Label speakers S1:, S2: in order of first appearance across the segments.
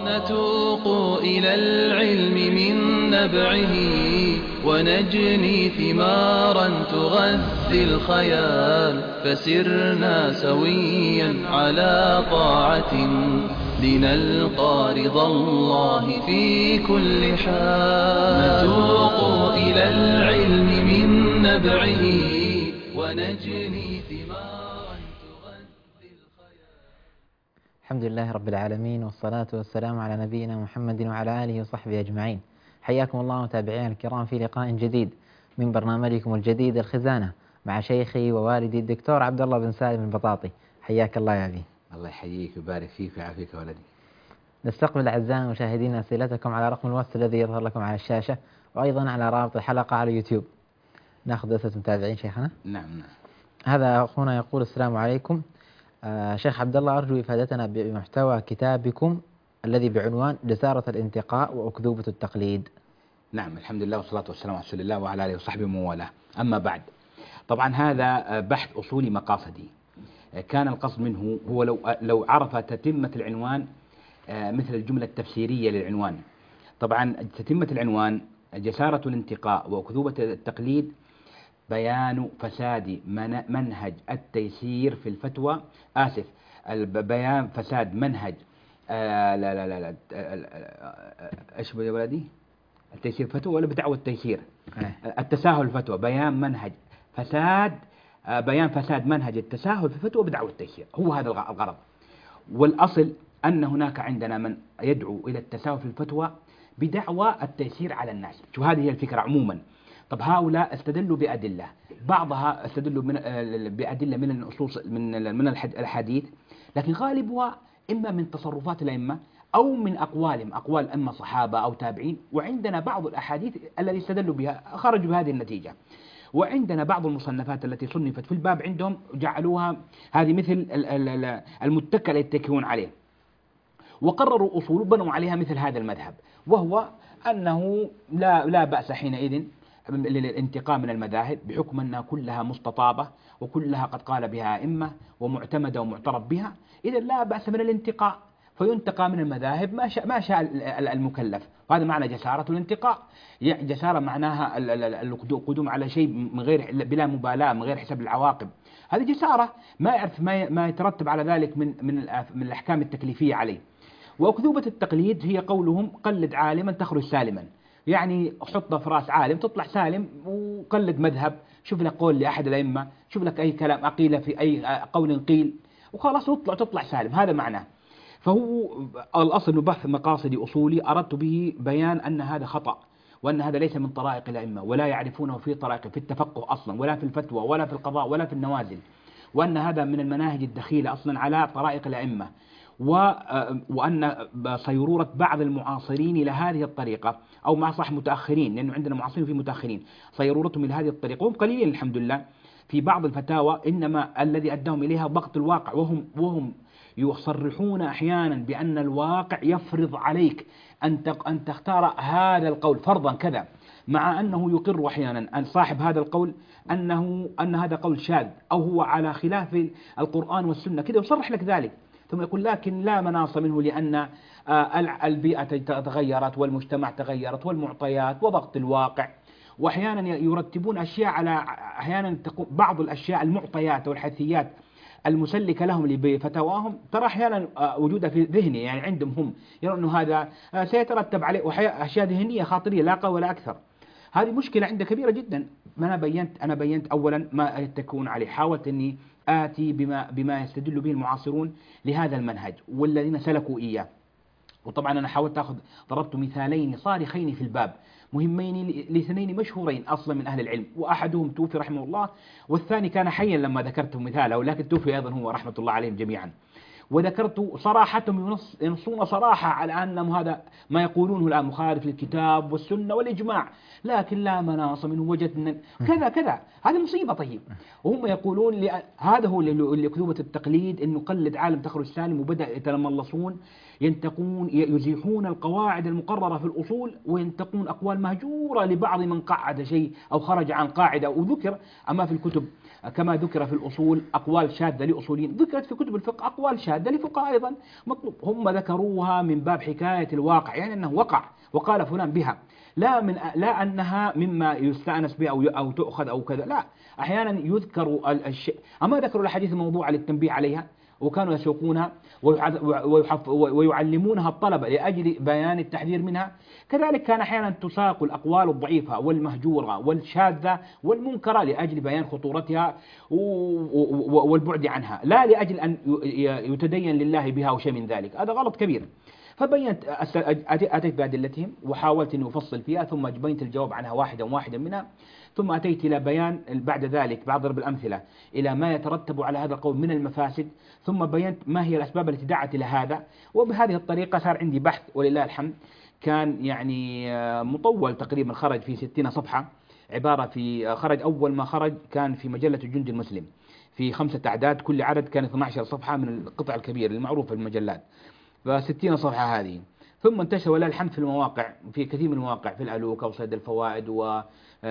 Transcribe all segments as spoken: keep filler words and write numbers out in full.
S1: نتوق إلى العلم من نبعه ونجني ثمارا تغذي الخيال، فسرنا سويا على طاعة لنلقى رضا الله في كل حال. نتوق إلى العلم من نبعه ونجني ثمارا تغذي الخيال.
S2: الحمد لله رب العالمين، والصلاة والسلام على نبينا محمد وعلى آله وصحبه أجمعين. حياكم الله متابعينا الكرام في لقاء جديد من برنامجكم الجديد الخزانة مع شيخي ووالدي الدكتور عبد الله بن سالم البطاطي. حياك الله يا أبي.
S3: الله يحييك ويبارك فيك ويعافيك ولدي.
S2: نستقبل أعزائنا المشاهدين أسئلتكم على رقم الواتس الذي يظهر لكم على الشاشة، وأيضا على رابط الحلقة على يوتيوب. نأخذ أسئلة المتابعين شيخنا.
S3: نعم نعم.
S2: هذا أخونا يقول: السلام عليكم آه شيخ عبد الله، أرجو إفادتنا بمحتوى كتابكم الذي بعنوان جسارة الانتقاء وأكذوبة التقليد.
S3: نعم، الحمد لله والصلاة والسلام على رسول الله وعلى آله وصحبه ومن والاه. أما بعد، طبعا هذا بحث أصولي مقاصدي. كان القصد منه هو لو لو عرف تتمة العنوان مثل الجملة التفسيرية للعنوان. طبعا تتمة العنوان: جسارة الانتقاء وأكذوبة التقليد، بيان فساد منهج التيسير في الفتوى. آسف، بيان فساد منهج آه لا لا لا, لا ايش يا ولدي؟ التيسير فتوى ولا بدعوى التيسير؟ التساهل الفتوى. بيان منهج فساد آه بيان فساد منهج التساهل في الفتوى بدعوى التيسير. هو هذا الغرض. والأصل أن هناك عندنا من يدعو إلى التساهل في الفتوى بدعوى التيسير على الناس. شو هذه هي الفكرة عموما. طب هؤلاء استدلوا بأدلة، بعضها استدلوا من بأدلة من النصوص من من الحديث، لكن غالبها إما من تصرفات الأئمة أو من أقوالهم، أقوال إما صحابة أو تابعين. وعندنا بعض الأحاديث الذي استدلوا بها خرجوا بهذه النتيجة. وعندنا بعض المصنفات التي صنفت في الباب عندهم جعلوها هذه مثل المتكى الذي يتكئون عليه، وقرروا أصول بنوا عليها مثل هذا المذهب، وهو أنه لا لا بأس حينئذ للانتقاء من المذاهب بحكم أنها كلها مستطابة وكلها قد قال بها أئمة ومعتمدة ومعترف بها. إذا لا بأس من الانتقاء، فينتقى من المذاهب ما شاء ما شاء المكلف. وهذا معنى جسارة الانتقاء. يعني جسارة معناها القدوم على شيء من غير بلا مبالاة، من غير حساب العواقب. هذه جسارة ما يعرف ما ما يترتب على ذلك من من من الأحكام التكليفية عليه. وأكذوبة التقليد هي قولهم: قلد عالما تخرج سالما. يعني حط في راس عالم تطلع سالم، وقلد مذهب، شوف لك قول لأحد الأئمة، شوف لك أي كلام أقيل في أي قول قيل، وخلاص تطلع تطلع سالم. هذا معناه. فهو الأصل بحث مقاصدي أصولي أردت به بيان أن هذا خطأ، وأن هذا ليس من طرائق الأئمة، ولا يعرفونه في طرائق في التفقه أصلا، ولا في الفتوى، ولا في القضاء، ولا في النوازل، وأن هذا من المناهج الدخيلة أصلا على طرائق الأئمة، وأن صيرورة بعض المعاصرين إلى هذه الطريقة، أو مع صح متأخرين، لأنه عندنا معاصرين في متأخرين، صيرورتهم إلى هذه الطريقة، وهم قليلين الحمد لله في بعض الفتاوى، إنما الذي أداهم إليها ضغط الواقع، وهم وهم يصرحون أحيانا بأن الواقع يفرض عليك أن أن تختار هذا القول فرضا كذا، مع أنه يقر أحيانا أن صاحب هذا القول أنه أن هذا قول شاذ أو هو على خلاف القرآن والسنة، كذا يصرح لك ذلك، ثم يقول لكن لا مناص منه لأن البيئة تغيرت والمجتمع تغيرت والمعطيات وضغط الواقع. وأحيانا يرتبون أشياء على أحيانا بعض الأشياء المعطيات والحيثيات المسلكة لهم بفتواهم ترى أحيانا وجودها في ذهني، يعني عندهم هم يرون أنه هذا سيترتب عليه أشياء ذهنية خاطرية لا قوة ولا أكثر. هذه مشكلة عندنا كبيرة جدا. أنا بينت أنا بينت أولا ما يتكون عليه، حاولت أني آتي بما بما يستدل به المعاصرون لهذا المنهج والذين سلكوا إياه. وطبعا أنا حاولت أخذ ضربت مثالين صارخين في الباب مهمين لاثنين مشهورين أصلا من أهل العلم، وأحدهم توفي رحمه الله، والثاني كان حيا لما ذكرته مثاله، ولكن توفي أيضا هو رحمة الله عليهم جميعا. وذكرت صراحتهم ينصون صراحة على أن هذا ما يقولونه الآن مخالف للكتاب والسنة والإجماع، لكن لا مناص منه، وجدنا كذا كذا. هذه مصيبة. طيب وهم يقولون هذا هو اللي أكذوبة التقليد، إنه قلد عالم تخرج سالم، وبدأ يتملصون ينتقون يزيحون القواعد المقررة في الأصول، وينتقون أقوال مهجورة لبعض من قعد شيء أو خرج عن قاعدة أو ذكر. أما في الكتب كما ذكر في الأصول أقوال شاذة لأصوليين، ذكرت في كتب الفقه أقوال شاذة لفقهاء أيضا مطلوب. هم ذكروها من باب حكاية الواقع، يعني أنه وقع وقال فلان بها، لا من لا أنها مما يستأنس به أو أو تؤخذ أو كذا، لا. أحيانا يذكر الشيء، أما ذكروا الأحاديث الموضوعة للتنبيه عليها، وكانوا يسوقونها ويعلمونها الطلبة لأجل بيان التحذير منها. كذلك كان أحيانا تساق الأقوال الضعيفة والمهجورة والشاذة والمنكرة لأجل بيان خطورتها والبعد عنها، لا لأجل أن يتدين لله بها أو شيء من ذلك. هذا غلط كبير. فبينت أتيت بأدلتهم وحاولت أن أفصل فيها، ثم بينت الجواب عنها واحدا واحدا منها، ثم أتيت إلى بيان بعد ذلك بعض ضرب الأمثلة إلى ما يترتب على هذا القول من المفاسد، ثم بينت ما هي الأسباب التي دعت إلى هذا. وبهذه الطريقة صار عندي بحث ولله الحمد، كان يعني مطول تقريبا، خرج في ستين صفحة، عبارة في خرج أول ما خرج كان في مجلة الجندي المسلم في خمسة أعداد، كل عدد كان اثنتي عشرة صفحة من القطع الكبيرة المعروفة في المجلات، فستين صفحة هذه. ثم انتشر ولله الحمد في المواقع، في كثير من المواقع، في الألوكة وصيد الفوائد وأهل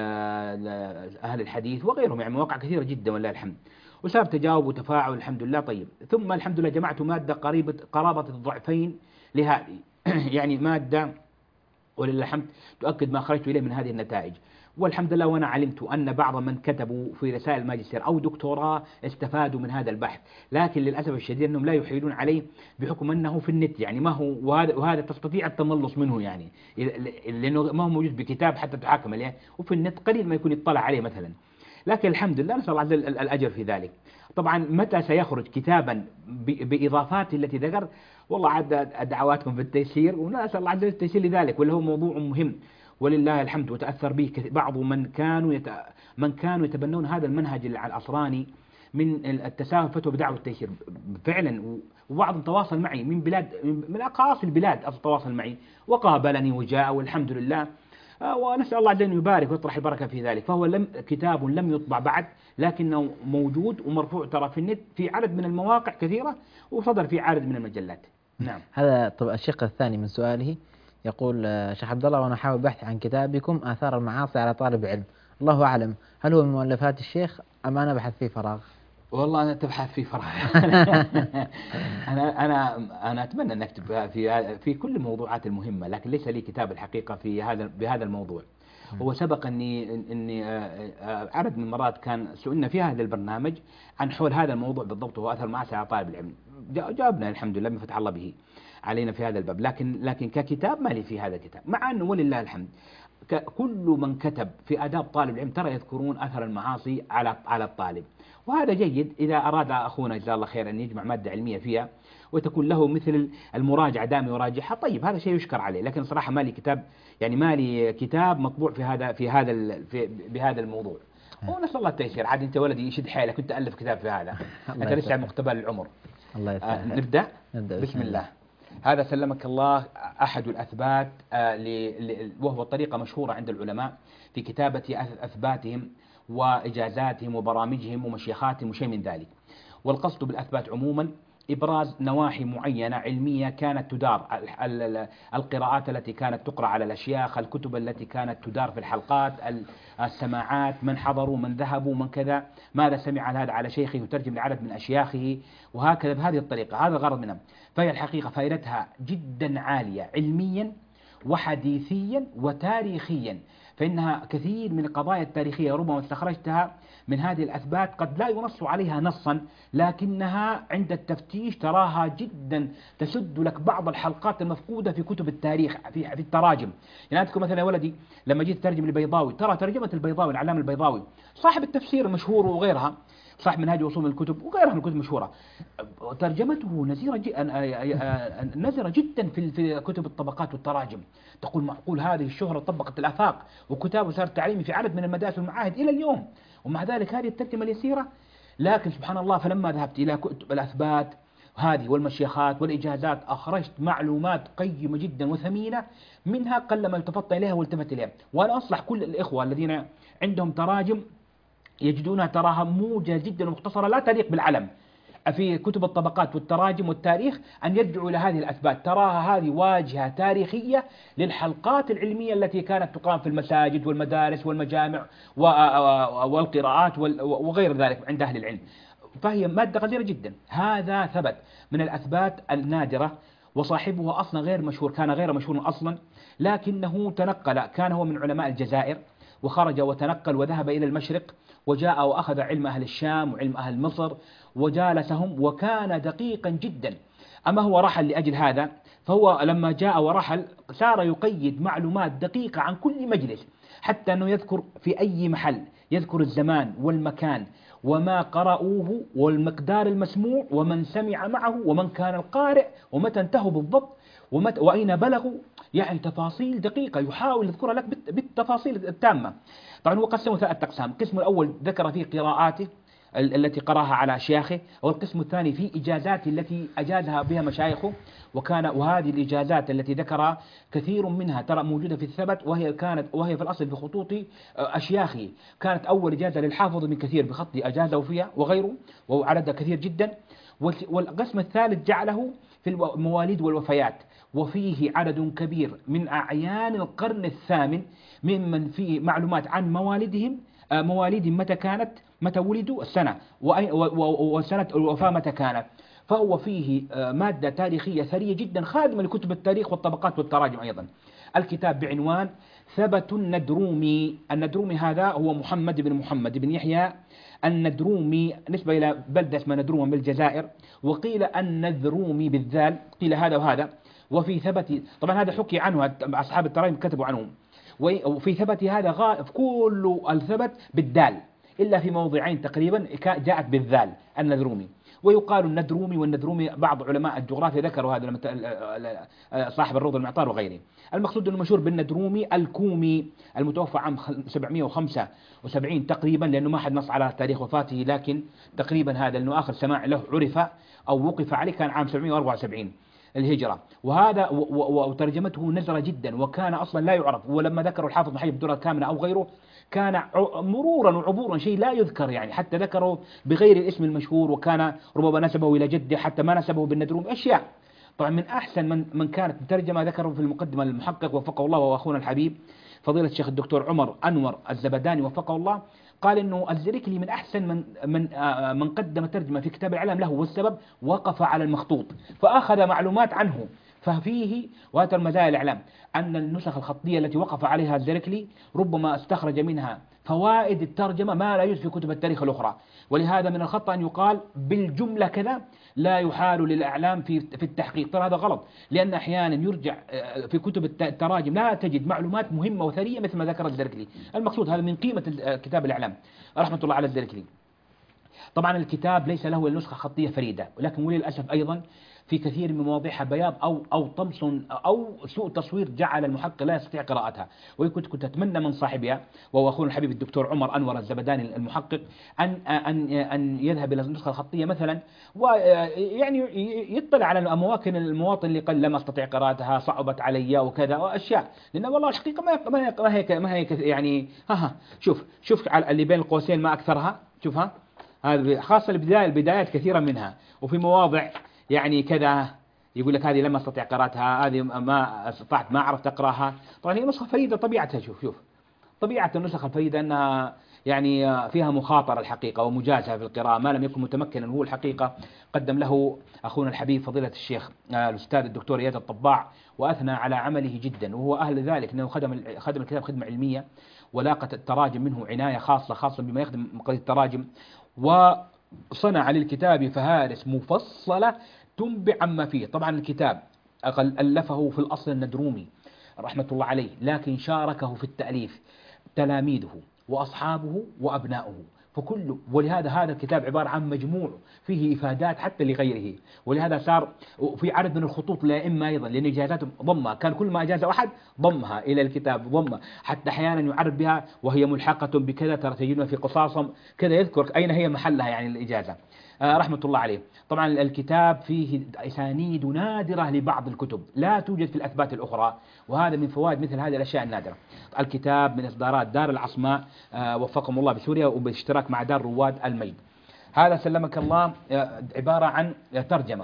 S3: الحديث وغيرهم، يعني مواقع كثيرة جدا ولله الحمد، وصار تجاوب وتفاعل الحمد لله. طيب، ثم الحمد لله جمعت مادة قريبة قرابة الضعفين لهذه يعني مادة ولله الحمد تؤكد ما خرجت إليه من هذه النتائج. والحمد لله، وأنا علمت أن بعض من كتبوا في رسائل ماجستير أو دكتوراه استفادوا من هذا البحث، لكن للأسف الشديد أنهم لا يحيلون عليه بحكم أنه في النت، يعني ما هو، وهذا, وهذا تستطيع التملص منه، يعني لأنه ما هو موجود بكتاب حتى تحاكم عليه، وفي النت قليل ما يكون يطلع عليه مثلا. لكن الحمد لله، نسأل الله عز وجل الأجر في ذلك. طبعا متى سيخرج كتابا بإضافات التي ذكر، والله عاد دعواتكم في التيسير، ونسأل الله عز وجل التيسير لذلك، ولا هو موضوع مهم ولله الحمد، وتأثر به بعض من كانوا يت... من كانوا يتبنون هذا المنهج العصراني من التساهل فتوى بدعوة التيسير فعلا، وبعضهم تواصل معي من بلاد من أقاصي البلاد، تواصل معي وقابلني وجاء والحمد لله، ونسأل الله جل يبارك ويطرح البركة في ذلك. فهو لم كتاب لم يطبع بعد، لكنه موجود ومرفوع ترى في النت في عدد من المواقع كثيرة، وصدر في عدد من المجلات. نعم.
S2: هذا طب الشق الثاني من سؤاله، يقول شيخ عبد الله، وأنا أحاول بحث عن كتابكم آثار المعاصي على طالب علم، الله أعلم هل هو من مؤلفات الشيخ أم أنا بحث فيه فراغ؟
S3: والله أنا تبحث في فراغ. أنا أنا أنا أتمنى أن أكتب في في كل الموضوعات المهمة، لكن ليس لي كتاب الحقيقة في هذا بهذا الموضوع. هو سبق أني أني عدد من المرات كان سئلنا في هذا البرنامج عن حول هذا الموضوع بالضبط، وهو أثر المعاصي على طالب العلم، جاوبنا الحمد لله بفتح الله به علينا في هذا الباب، لكن لكن ككتاب ما لي في هذا الكتاب، مع أنه ولله الحمد كل من كتب في آداب طالب العلم ترى يذكرون أثر المعاصي على على الطالب، وهذا جيد. إذا أراد أخونا جزاه الله خير أن يجمع مادة علمية فيها وتكون له مثل المراجعة دائما يراجعها، طيب هذا شيء يشكر عليه، لكن صراحة ما لي كتاب، يعني ما لي كتاب مطبوع في هذا في هذا في بهذا الموضوع. ونسأل الله التيسير. عاد أنت ولدي يشد حيلك كنت ألف كتاب في هذا، أنت لسه مقتبل العمر.
S2: الله يسلمك.
S3: آه نبدأ؟
S2: نبدأ
S3: بسم, بسم الله. هذا سلمك الله أحد الأثبات، آه وهو طريقة مشهورة عند العلماء في كتابة أثباتهم وإجازاتهم وبرامجهم ومشيخاتهم وشيء من ذلك. والقصد بالأثبات عموما إبراز نواحي معينة علمية كانت تدار، القراءات التي كانت تقرأ على الأشياخ، الكتب التي كانت تدار في الحلقات، السماعات، من حضروا من ذهبوا من كذا، ماذا سمع هذا على شيخه يترجم لعدد من أشياخه، وهكذا بهذه الطريقة. هذا الغرض منها. فهي الحقيقة فائدتها جدا عالية علميا وحديثيا وتاريخيا، فإنها كثير من القضايا التاريخية ربما استخرجتها من هذه الأثبات قد لا ينص عليها نصا، لكنها عند التفتيش تراها جدا تسد لك بعض الحلقات المفقودة في كتب التاريخ في, في التراجم. يعني أذكر مثلا يا ولدي لما جيت ترجم البيضاوي، ترى ترجمة البيضاوي العلامة البيضاوي صاحب التفسير المشهور وغيرها، صاحب منهاج وصول الكتب وغيرها من الكتب المشهورة، ترجمته نزيرة نزرة جدا في في كتب الطبقات والتراجم. تقول معقول هذه الشهرة طبقت الآفاق، وكتابه صار تعليمي في عدد من المدارس والمعاهد إلى اليوم، ومع ذلك هذه الترجمة اليسيرة. لكن سبحان الله، فلما ذهبت إلى كتب الأثبات هذه والمشيخات والإجازات أخرجت معلومات قيمة جدا وثمينة، منها قل ما التفت إليها والتفت إليها. وأنا أصلح كل الإخوة الذين عندهم تراجم يجدونها تراها موجزة جدا ومختصرة لا تليق بالعلم، في كتب الطبقات والتراجم والتاريخ أن يرجعوا إلى هذه الأثبات، تراها هذه واجهة تاريخية للحلقات العلمية التي كانت تقام في المساجد والمدارس والمجامع والقراءات وغير ذلك عند أهل العلم، فهي مادة قديرة جدا. هذا ثبت من الأثبات النادرة، وصاحبه أصلا غير مشهور، كان غير مشهور أصلا، لكنه تنقل، كان هو من علماء الجزائر وخرج وتنقل وذهب إلى المشرق وجاء وأخذ علم أهل الشام وعلم أهل مصر وجالسهم، وكان دقيقا جدا. أما هو رحل لأجل هذا، فهو لما جاء ورحل صار يقيد معلومات دقيقة عن كل مجلس، حتى أنه يذكر في أي محل، يذكر الزمان والمكان وما قرأوه والمقدار المسموع ومن سمع معه ومن كان القارئ ومتى انتهوا بالضبط ومتى وأين بلغوا، يعني تفاصيل دقيقة يحاول يذكرها لك بالتفاصيل التامة. طبعا هو قسمه ثلاثة أقسام، القسم الأول ذكر فيه قراءاته التي قراها على أشياخه، والقسم الثاني في إجازات التي أجازها بها مشايخه، وكان وهذه الإجازات التي ذكرها كثير منها ترى موجودة في الثبت، وهي كانت وهي في الأصل في خطوط أشياخه. كانت أول إجازة للحافظ ابن كثير بخط أجازه فيها وغيره، وعددها كثير جدا. والقسم الثالث جعله في المواليد والوفيات، وفيه عدد كبير من أعيان القرن الثامن ممن فيه معلومات عن موالدهم، مواليدهم متى كانت، متى ولدوا، السنة وسنة الوفاة متى كانت. فهو فيه مادة تاريخية ثرية جدا خادمة لكتب التاريخ والطبقات والتراجم أيضا. الكتاب بعنوان ثبت الندرومي. الندرومي هذا هو محمد بن محمد بن يحيى الندرومي، نسبة إلى بلدة اسمها ندروم بالجزائر، وقيل النذرومي بالذال، قيل هذا وهذا. وفي ثبت، طبعا هذا حكي عنه أصحاب التراجم كتبوا عنهم، وفي ثبت هذا غائب كل الثبت بالدال إلا في موضعين تقريبا جاءت بالذال النذرومي. ويقال الندرومي والندرومي، بعض علماء الجغرافيا ذكروا هذا صاحب الروض المعطار وغيره. المقصود أنه مشهور بالندرومي الكومي المتوفى عام سبعمائة وخمسة وسبعين تقريبا، لأنه ما حد نص على تاريخ وفاته، لكن تقريبا هذا أنه آخر سماع له عرف أو وقف عليه كان عام سبعمائة وأربعة وسبعين الهجرة. وهذا وترجمته نزرة جدا، وكان أصلا لا يعرف. ولما ذكروا الحافظ محي الدرة الكامنة أو غيره كان مرورا وعبورا شيء لا يذكر، يعني حتى ذكروا بغير الاسم المشهور، وكان ربما نسبه إلى جده حتى ما نسبه بالندروم أشياء. طبعا من أحسن من من كانت مترجمة ذكروا في المقدمة المحقق وفقه الله وأخونا الحبيب فضيلة الشيخ الدكتور عمر أنور الزبداني وفقه الله، قال إنه الزركلي من أحسن من من من قدم ترجمة في كتاب الإعلام له، والسبب وقف على المخطوط فأخذ معلومات عنه. ففيه وهذا المزايا الإعلام أن النسخ الخطية التي وقف عليها الزركلي ربما استخرج منها فوائد الترجمة ما لا يوجد في كتب التاريخ الأخرى. ولهذا من الخطأ أن يقال بالجملة كذا لا يحال للإعلام في في التحقيق، ترى هذا غلط، لأن أحيانا يرجع في كتب التراجم لا تجد معلومات مهمة وثرية مثل ما ذكر الزركلي. المقصود هذا من قيمة كتاب الإعلام رحمة الله على الزركلي. طبعا الكتاب ليس له نسخة خطية فريدة، ولكن وللأسف أيضا في كثير من مواضيعها بياض أو أو طمس أو سوء تصوير جعل المحقق لا يستطيع قراءتها. وكنت كنت أتمنى من صاحبها وهو أخونا الحبيب الدكتور عمر أنور الزبداني المحقق أن أن أن يذهب إلى النسخة الخطية مثلا، ويعني يطلع على الأماكن المواطن اللي قال لم أستطيع قراءتها، صعبت علي وكذا وأشياء، لأن والله الحقيقة ما ما هي ما هي, ما هي يعني ها ها شوف شوف على اللي بين القوسين ما أكثرها، شوفها هذه خاصة البداية البدايات كثيرة منها، وفي مواضع يعني كذا يقول لك هذه لما استطيع قراءتها، هذه ما استطعت ما عرفت أقراها. طبعا هي نسخة فريدة طبيعتها، شوف شوف طبيعة النسخة الفريدة أنها يعني فيها مخاطرة الحقيقة ومجازفة في القراءة، ما لم يكن متمكنا هو الحقيقة قدم له أخونا الحبيب فضيلة الشيخ الأستاذ الدكتور إياد الطباع وأثنى على عمله جدا، وهو أهل ذلك أنه خدم خدم الكتاب خدمة علمية، ولاقت التراجم منه عناية خاصة خاصة بما يخدم قضية التراجم، وصنع للكتاب فهارس مفصلة تنبع عما فيه. طبعا الكتاب ألفه في الأصل الندرومي رحمة الله عليه، لكن شاركه في التأليف تلاميذه وأصحابه وأبنائه فكله، ولهذا هذا الكتاب عبارة عن مجموع فيه إفادات حتى لغيره، ولهذا صار في عدد من الخطوط للأئمة أيضا، لأن إجازاتهم ضمها، كان كل ما أجاز أحد ضمها إلى الكتاب ضمها، حتى أحيانا يعرف بها وهي ملحقة بكذا، ترى تجدونها في قصاصم كذا، يذكر أين هي محلها يعني الإجازة آه رحمة الله عليه. طبعا الكتاب فيه أسانيد نادرة لبعض الكتب لا توجد في الأثبات الأخرى، وهذا من فوائد مثل هذه الأشياء النادرة. الكتاب من إصدارات دار العصماء آه وفقهم الله بسوريا، وباشتراك مع دار رواد الميد. هذا سلمك الله عبارة عن ترجمة.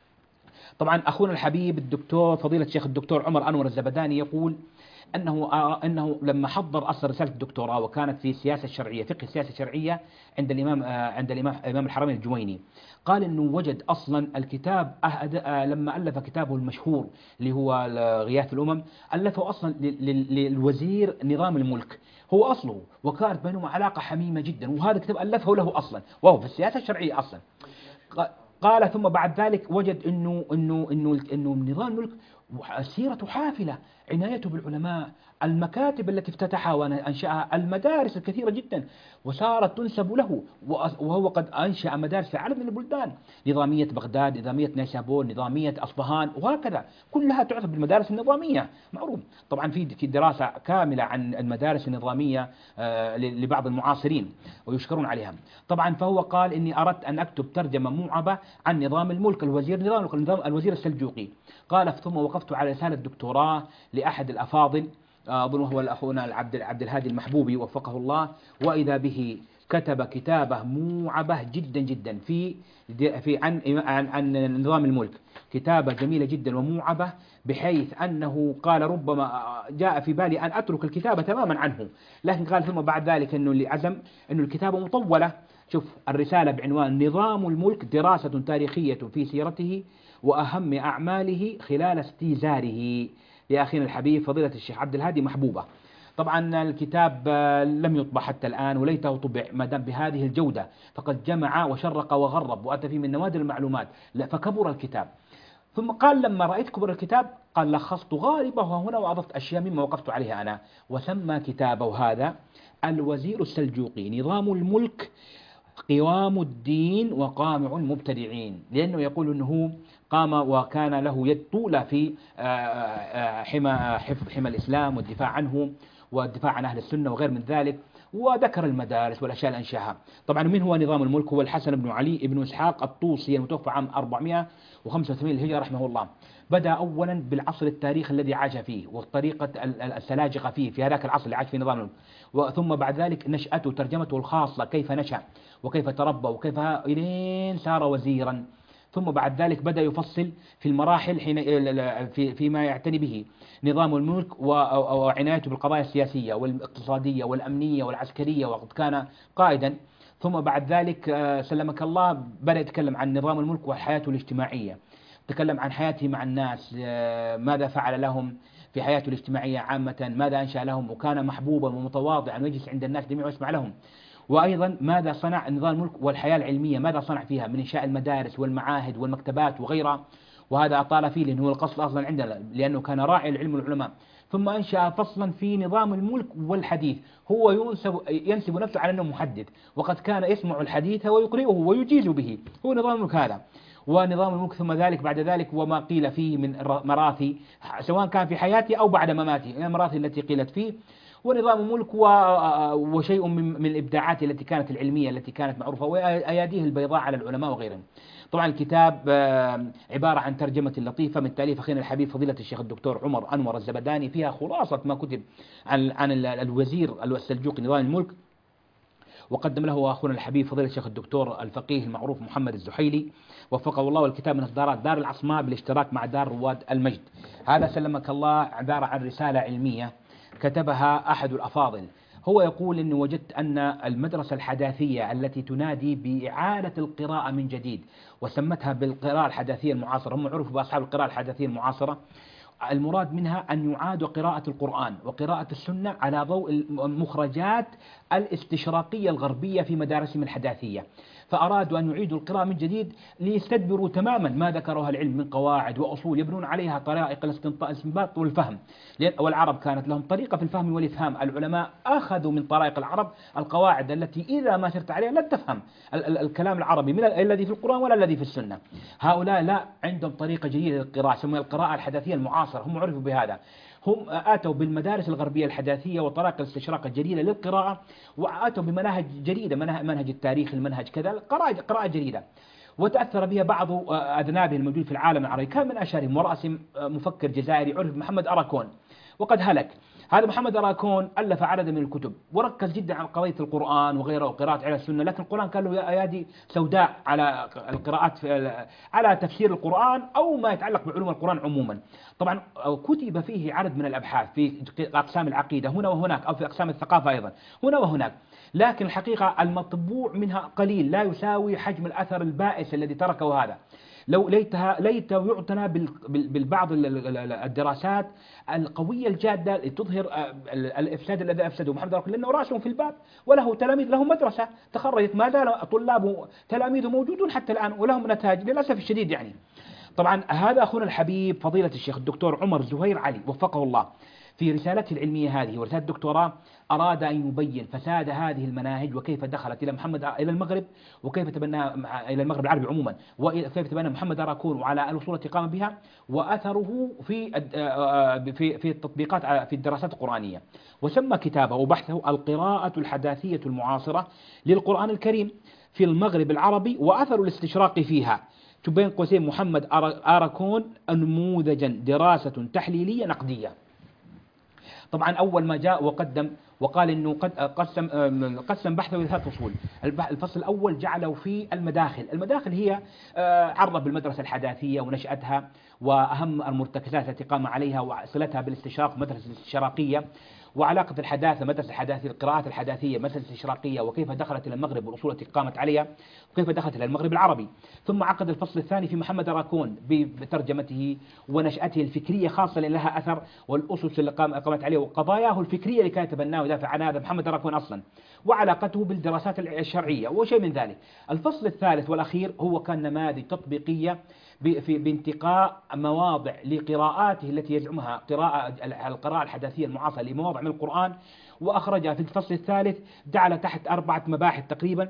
S3: طبعا أخونا الحبيب الدكتور فضيلة الشيخ الدكتور عمر أنور الزبداني يقول أنه أنه لما حضر أصل رسالة الدكتوراه وكانت في السياسة الشرعية، فقه السياسة الشرعية عند الإمام عند الإمام إمام الحرمين الجويني، قال أنه وجد أصلا الكتاب لما ألف كتابه المشهور اللي هو غياث الأمم، ألفه أصلا للوزير نظام الملك، هو أصله، وكانت بينهما علاقة حميمة جدا، وهذا الكتاب ألفه له أصلا وهو في السياسة الشرعية أصلا. قال ثم بعد ذلك وجد انه انه انه انه نظام الملك سيرته حافله، عنايته بالعلماء، المكاتب التي افتتحها وانشاها، المدارس الكثيره جدا وصارت تنسب له، وهو قد انشا مدارس في عدد من البلدان، نظاميه بغداد، نظاميه نيسابور، نظاميه اصفهان، وهكذا كلها تعتبر بالمدارس النظاميه معروف. طبعا في دراسه كامله عن المدارس النظاميه لبعض المعاصرين ويشكرون عليها. طبعا فهو قال اني اردت ان اكتب ترجمه موعبه عن نظام الملك، الوزير نظام الملك الوزير السلجوقي. قال ثم وقفت على رساله دكتوراه لاحد الافاضل اظن هو الاخونا عبد عبد الهادي المحبوبي وفقه الله، واذا به كتب كتابه موعبه جدا جدا في في عن عن, عن نظام الملك، كتابه جميله جدا وموعبه، بحيث انه قال ربما جاء في بالي ان اترك الكتابه تماما عنه، لكن قال ثم بعد ذلك انه لعزم انه الكتابه مطوله. شوف الرساله بعنوان نظام الملك دراسه تاريخيه في سيرته واهم اعماله خلال استيزاره، لأخينا الحبيب فضيلة الشيخ عبد الهادي محبوبة. طبعا الكتاب لم يطبع حتى الآن وليته طبع ما دام بهذه الجودة، فقد جمع وشرق وغرب وأتى فيه من نوادر المعلومات فكبر الكتاب. ثم قال لما رأيت كبر الكتاب قال لخصت غالبه هنا وأضفت أشياء مما وقفت عليها أنا، وسمى كتابه هذا الوزير السلجوقي نظام الملك قوام الدين وقامع المبتدعين، لأنه يقول أنه قام وكان له يد طولة في حمى حفظ حمى الإسلام والدفاع عنه والدفاع عن أهل السنة وغير من ذلك، وذكر المدارس والأشياء اللي أنشاها. طبعا من هو نظام الملك؟ هو الحسن بن علي بن إسحاق الطوسي المتوفى عام أربعمائة وخمسة وثمانين للهجرة رحمه الله. بدأ أولا بالعصر التاريخي الذي عاش فيه وطريقة السلاجقة فيه في هذاك العصر اللي عاش فيه نظام الملك، ثم بعد ذلك نشأته ترجمته الخاصة كيف نشأ وكيف تربى وكيف إلين صار وزيرا. ثم بعد ذلك بدأ يفصل في المراحل حين في فيما يعتني به نظام الملك وعنايته بالقضايا السياسية والاقتصادية والأمنية والعسكرية وقد كان قائدا. ثم بعد ذلك سلمك الله بدأ يتكلم عن نظام الملك وحياته الاجتماعية، تكلم عن حياته مع الناس، ماذا فعل لهم في حياته الاجتماعية عامة، ماذا أنشأ لهم، وكان محبوبا ومتواضعا ويجلس عند الناس جميعا ويسمع لهم. وأيضا ماذا صنع نظام الملك والحياة العلمية، ماذا صنع فيها من إنشاء المدارس والمعاهد والمكتبات وغيرها، وهذا أطال فيه لأنه هو القصد أصلا عندنا لأنه كان راعي العلم والعلماء. ثم أنشأ فصلا في نظام الملك والحديث، هو ينسب, ينسب نفسه على أنه محدث وقد كان يسمع الحديث ويقرئه ويجيز به، هو نظام الملك هذا ونظام الملك. ثم ذلك بعد ذلك وما قيل فيه من مراثي سواء كان في حياته أو بعد مماته، المراثي التي قيلت فيه، ونظام الملك وشيء من الإبداعات التي كانت العلمية التي كانت معروفة وأياديه البيضاء على العلماء وغيرهم. طبعا الكتاب عبارة عن ترجمة لطيفة من تأليف أخينا الحبيب فضيلة الشيخ الدكتور عمر أنور الزبداني، فيها خلاصة ما كتب عن عن الوزير السلجوقي نظام الملك، وقدم له أخونا الحبيب فضيلة الشيخ الدكتور الفقيه المعروف محمد الزحيلي وفقه الله. والكتاب من إصدارات دار العصماء بالاشتراك مع دار رواد المجد. هذا سلمك الله عبارة عن رسالة علمية كتبها أحد الأفاضل، هو يقول إنه وجدت أن المدرسة الحداثية التي تنادي بإعادة القراءة من جديد وسمتها بالقراءة الحداثية المعاصرة، هم عرفوا بأصحاب القراءة الحداثية المعاصرة، المراد منها أن يعاد قراءة القرآن وقراءة السنة على ضوء المخرجات الاستشراقية الغربية في مدارسهم الحداثية، فأرادوا أن يعيدوا القراءة من جديد ليستدبروا تماما ما ذكرها العلم من قواعد وأصول يبنون عليها طرائق الاستنباط والفهم، والعرب كانت لهم طريقة في الفهم والإفهام، العلماء أخذوا من طرائق العرب القواعد التي إذا ما سرت عليها لا تفهم الكلام العربي من الذي في القرآن ولا الذي في السنة. هؤلاء لا عندهم طريقة جديدة للقراءة سموها القراءة الحداثية المعاصرة، هم عرفوا بهذا، هم آتوا بالمدارس الغربية الحداثية وطرائق الاستشراق الجديدة للقراءة، وآتوا بمناهج جديدة، منهج التاريخ، المنهج كذا، قراءة قراءة جديدة، وتأثر بها بعض أذنابه الموجود في العالم العربي. كان من أشهرهم ورأسهم مفكر جزائري عرف محمد أراكون، وقد هلك. هذا محمد أراكون ألف عددا من الكتب وركز جدا على قضية القرآن وغيره وقراءة على السنة، لكن القرآن كان له أيادي سوداء على القراءات في على تفسير القرآن أو ما يتعلق بعلوم القرآن عموما. طبعا كتب فيه عدد من الأبحاث في أقسام العقيدة هنا وهناك، أو في أقسام الثقافة أيضا هنا وهناك، لكن الحقيقة المطبوع منها قليل لا يساوي حجم الأثر البائس الذي تركه هذا. لو ليتها ليت يعتنى بالبعض الدراسات القوية الجادة لتظهر الإفساد الذي أفسده محمد أراكون، لأنه راسه في الباب وله تلاميذ، له مدرسة تخرجت، ما زال طلابه تلاميذه موجودون حتى الآن ولهم نتائج للأسف الشديد يعني. طبعا هذا أخونا الحبيب فضيلة الشيخ الدكتور عمر زهير علي وفقه الله في رسالته العلمية هذه ورسالة الدكتوراه أراد أن يبين فساد هذه المناهج وكيف دخلت إلى محمد إلى المغرب، وكيف تبنى إلى المغرب العربي عموما، وكيف تبنى محمد أراكون وعلى الأصول التي قام بها، وأثره في في في التطبيقات في الدراسات القرآنية. وسمى كتابه وبحثه القراءة الحداثية المعاصرة للقرآن الكريم في المغرب العربي وأثر الاستشراق فيها، بين قوسين محمد أراكون نموذجا دراسة تحليلية نقدية. طبعا أول ما جاء وقدم وقال إنه قد قسم قسم بحثه إلى ثلاث فصول. الفصل الأول جعله في المداخل. المداخل هي عرف بالمدرسة الحداثية ونشأتها وأهم المرتكزات التي قام عليها وصلتها بالاستشراق، مدرسة الاستشراقية، وعلاقة الحداثة مدرسة الحداثية القراءات الحداثية مدرسة الاستشراقية، وكيف دخلت إلى المغرب والأصول التي قامت عليها، وكيف دخلت إلى المغرب العربي. ثم عقد الفصل الثاني في محمد أراكون بترجمته ونشأته الفكرية خاصة لأن لها أثر، والأسس اللي قامت عليه وقضاياه الفكرية اللي كان يتبناه ودافع عن هذا محمد أراكون أصلا، وعلاقته بالدراسات الشرعية وشيء من ذلك. الفصل الثالث والأخير هو كان نماذج تطبيقية في بانتقاء مواضع لقراءاته التي يزعمها قراءة القراءة الحداثية المعاصرة لمواضع من القرآن، وأخرجها في الفصل الثالث جعل تحت أربعة مباحث تقريبا.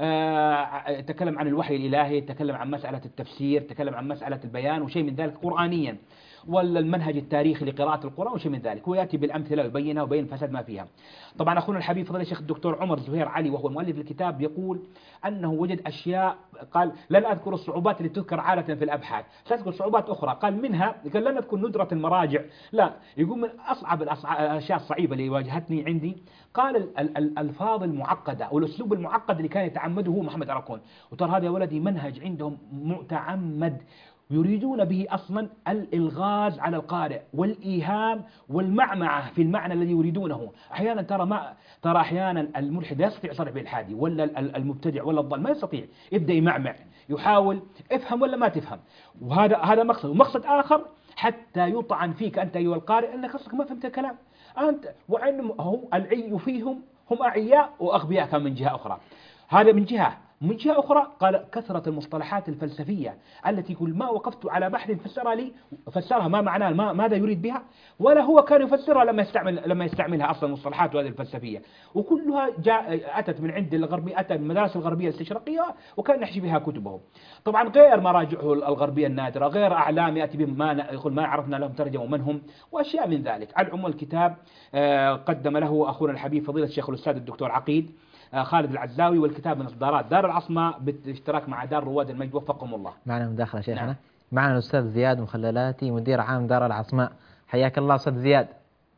S3: آه تكلم عن الوحي الإلهي، تكلم عن مسألة التفسير، تكلم عن مسألة البيان وشيء من ذلك قرآنيا، ولا المنهج التاريخي لقراءة القرآن وشيء من ذلك، ويأتي بالأمثلة ويبينها ويبين الفساد ما فيها. طبعا أخونا الحبيب فضيلة الشيخ الدكتور عمر زهير علي وهو مؤلف الكتاب يقول أنه وجد أشياء، قال لن أذكر الصعوبات اللي تذكر عادة في الأبحاث، سأذكر صعوبات أخرى، قال منها قال لن أذكر ندرة المراجع، لا، يقول من أصعب الأشياء الصعيبة اللي واجهتني عندي قال الألفاظ المعقدة والأسلوب المعقد اللي كان يتعمده هو محمد أراكون. وترى هذا يا ولدي منهج عندهم متعمد يريدون به أصلا الإلغاز على القارئ والإيهام والمعمعة في المعنى الذي يريدونه. أحيانا ترى ما ترى أحيانا الملحد لا يستطيع يصرح بالإلحادي، ولا المبتدع ولا الضال ما يستطيع، يبدأ يمعمع يحاول افهم ولا ما تفهم، وهذا هذا مقصد. ومقصد آخر حتى يطعن فيك أنت أيها القارئ أنك أصلك ما فهمت الكلام أنت، وعن هم العي فيهم هم أعياء وأغبياء كان من جهة أخرى. هذا من جهة. من جهة أخرى قال كثرة المصطلحات الفلسفية التي كل ما وقفت على بحث فسرها لي فسرها ما معناه ما ماذا يريد بها، ولا هو كان يفسرها لما يستعمل لما يستعملها أصلا المصطلحات هذه الفلسفية، وكلها جاء أتت من عند الغربي، أتى من المدارس الغربية الاستشراقية وكان يحشي بها كتبه. طبعا غير مراجعه الغربية النادرة، غير أعلام يأتي بهم ما يقول ما عرفنا لهم ترجمة ومن هم وأشياء من ذلك. على العموم الكتاب قدم له أخونا الحبيب فضيلة الشيخ الأستاذ الدكتور عقيد خالد العزاوي، والكتاب من إصدارات دار العصمة بالاشتراك مع دار رواد المجد وفقهم الله.
S2: معنا مداخلة شيخنا.
S3: نعم.
S2: معنا الأستاذ زياد مخللاتي مدير عام دار العصماء، حياك الله أستاذ زياد.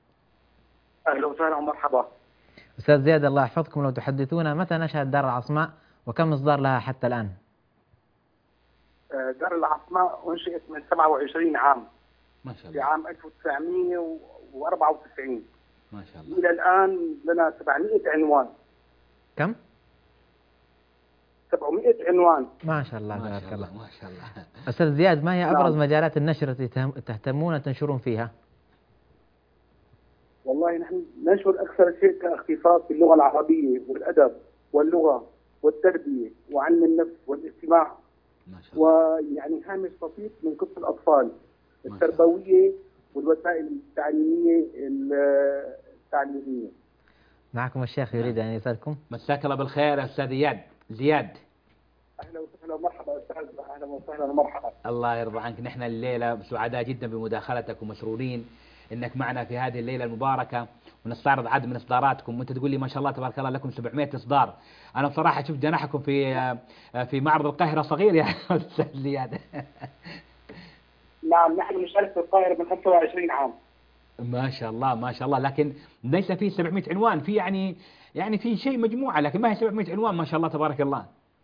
S4: أهلا وسهلا ومرحبا.
S2: أستاذ زياد الله يحفظكم، لو تحدثونا متى نشأت دار العصماء وكم إصدار لها حتى الآن؟
S4: دار العصماء أنشئت من سبعة وعشرين عام
S3: ما شاء الله
S4: في عام ألف وتسعمئة وأربعة وتسعين
S3: ما شاء الله.
S4: إلى الآن لنا سبعمئة عنوان.
S2: كم؟
S4: سبعمئة عنوان.
S2: ما شاء الله تبارك الله.
S3: ما شاء الله.
S2: أستاذ زياد، ما هي أبرز
S4: نعم.
S2: مجالات النشر التي تهتمون تنشرون فيها؟
S4: والله نحن ننشر أكثر شيء كاختصاص باللغة العربية والأدب واللغة والتربية وعلم النفس والاستماع،
S3: ما شاء الله.
S4: ويعني هامش بسيط من قصة الأطفال التربوية والوسائل التعليمية التعليمية.
S2: معكم الشيخ يريد أن يسألكم.
S3: مساك الله بالخير أستاذ زياد. زياد
S4: أهلا وسهلا ومرحبا أستاذ. أهلا وسهلا ومرحبا.
S3: الله يرضى عنك، نحن الليلة سعداء جدا بمداخلتك ومسرورين انك معنا في هذه الليلة المباركة، ونستعرض عدد من اصداراتكم. وانت تقول لي ما شاء الله تبارك الله لكم سبعمئة اصدار. انا بصراحة شفت جناحكم في في معرض القاهرة صغير يا استاذ زياد.
S4: نعم، نحن نشارك في القاهرة من خمسة وعشرين عام.
S3: ما شاء الله ما شاء الله، لكن ليس فيه سبعمائة عنوان، في يعني يعني في شيء مجموعة، لكن ما هي سبعمائة عنوان ما شاء الله تبارك الله.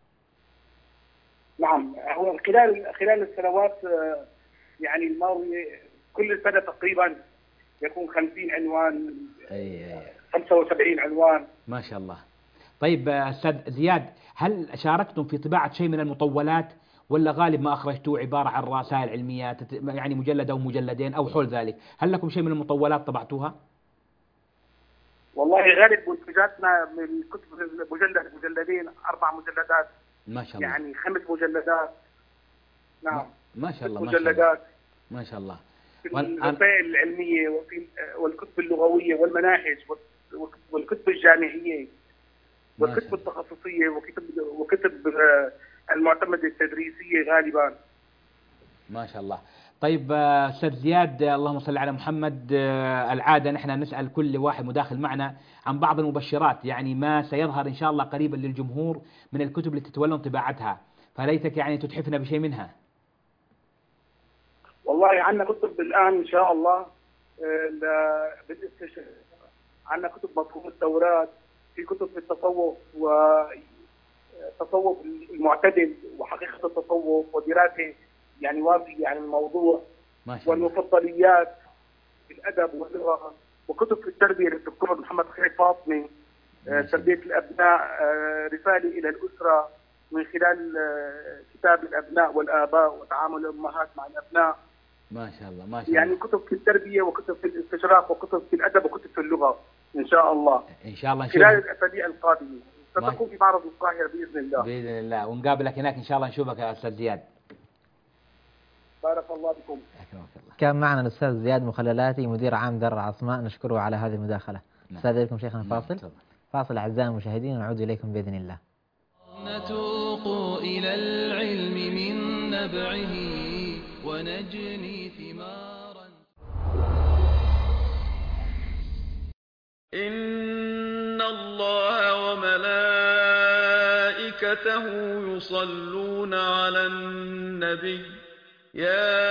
S4: نعم، هو خلال خلال السنوات آه، يعني الماضية كل سنة تقريبا يكون خمسين عنوان،
S3: أي أي.
S4: خمسة وسبعين عنوان.
S3: ما شاء الله. طيب آه، أستاذ زياد، هل شاركتم في طباعة شيء من المطولات، ولا غالب ما أخرجتوه عبارة عن رسائل علمية تت- يعني مجلد أو مجلدين أو حول ذلك؟ هل لكم شيء من المطولات طبعتوها؟
S4: والله غالب منتجاتنا من كتب مجلد مجلدين، أربع مجلدات،
S3: ما شاء الله.
S4: يعني خمس مجلدات. نعم،
S3: ما شاء الله
S4: ست
S3: ما شاء الله
S4: مجلدات
S3: ما شاء الله.
S4: في
S3: والآن
S4: الرسائل العلمية وفي والكتب اللغوية والمناهج والكتب الجامعية
S3: ما شاء
S4: والكتب
S3: الله.
S4: التخصصية وكتب وكتب آه، المعتمدة التدريسية غالبا.
S3: ما شاء الله. طيب آه، أستاذ زياد، آه، اللهم صل على محمد، آه، العادة نحن نسأل كل واحد مداخل معنا عن بعض المبشرات، يعني ما سيظهر إن شاء الله قريبا للجمهور من الكتب التي تتولون طباعتها، فليتك يعني تتحفنا بشيء منها.
S4: والله عندنا كتب الآن إن شاء الله آه، ل- بالاستشهاد، عندنا كتب مفهوم التوراة، في كتب في التصوف والتصوف المعتدل وحقيقة التصوف ودراسة يعني وافية عن الموضوع،
S3: ما شاء الله.
S4: والمفضليات في الأدب واللغة، وكتب في التربية للدكتور محمد خير فاطمي، آه،
S3: ما شاء الله.
S4: تربية الأبناء، آه، رسالة إلى الأسرة من خلال آه، كتاب الأبناء والآباء وتعامل الأمهات مع الأبناء.
S3: ما شاء الله ما شاء
S4: يعني
S3: الله.
S4: كتب في التربية وكتب في الاستشراق وكتب في الأدب وكتب في اللغة إن شاء الله
S3: إن شاء الله
S4: خلال
S3: نشوفك
S4: الأسابيع القادمة.
S3: ما-
S4: ستكون في معرض القاهرة بإذن الله.
S3: بإذن الله، ونقابلك هناك إن شاء الله، نشوفك يا أستاذ زياد.
S4: بارك الله بكم.
S3: أكرمك الله.
S2: كان معنا الأستاذ زياد مخللاتي مدير عام دار العصماء، نشكره على هذه المداخلة.
S3: نعم.
S2: أستاذ إليكم شيخنا
S3: نعم،
S2: فاصل.
S3: تفضل.
S2: فاصل أعزائي المشاهدين، ونعود إليكم بإذن الله.
S1: نتوق إلى العلم من نبعه ونجني ثمارا.
S5: إن الله وملائكته يصلون على النبي يا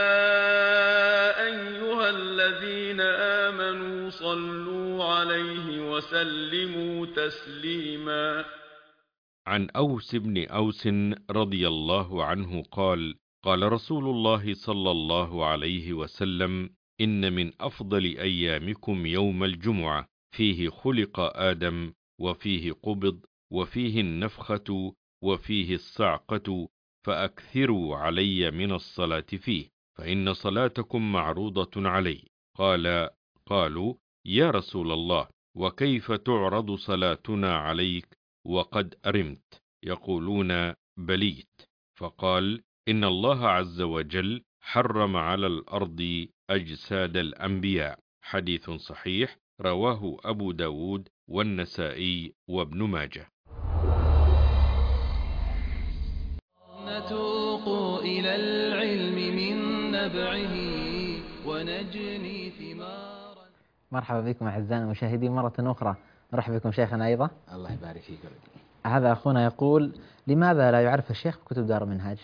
S5: أيها الذين آمنوا صلوا عليه وسلموا تسليما.
S6: عن أوس بن أوس رضي الله عنه قال: قال رسول الله صلى الله عليه وسلم: إن من أفضل أيامكم يوم الجمعة، فيه خلق آدم، وفيه قبض، وفيه النفخة، وفيه الصعقة، فأكثروا علي من الصلاة فيه، فإن صلاتكم معروضة علي. قال قالوا: يا رسول الله، وكيف تعرض صلاتنا عليك وقد أرمت؟ يقولون: بليت. فقال: إن الله عز وجل حرم على الأرض أجساد الأنبياء. حديث صحيح رواه أبو داود والنسائي وابن ماجه.
S1: نتوق إلى العلم من نبعه ونجني ثمارا.
S2: مرحبا بكم أعزائي المشاهدين مرة أخرى، نرحب بكم شيخنا أيضا.
S3: الله يبارك فيك.
S2: هذا أخونا يقول: لماذا لا يعرف الشيخ بكتب دار المنهاج؟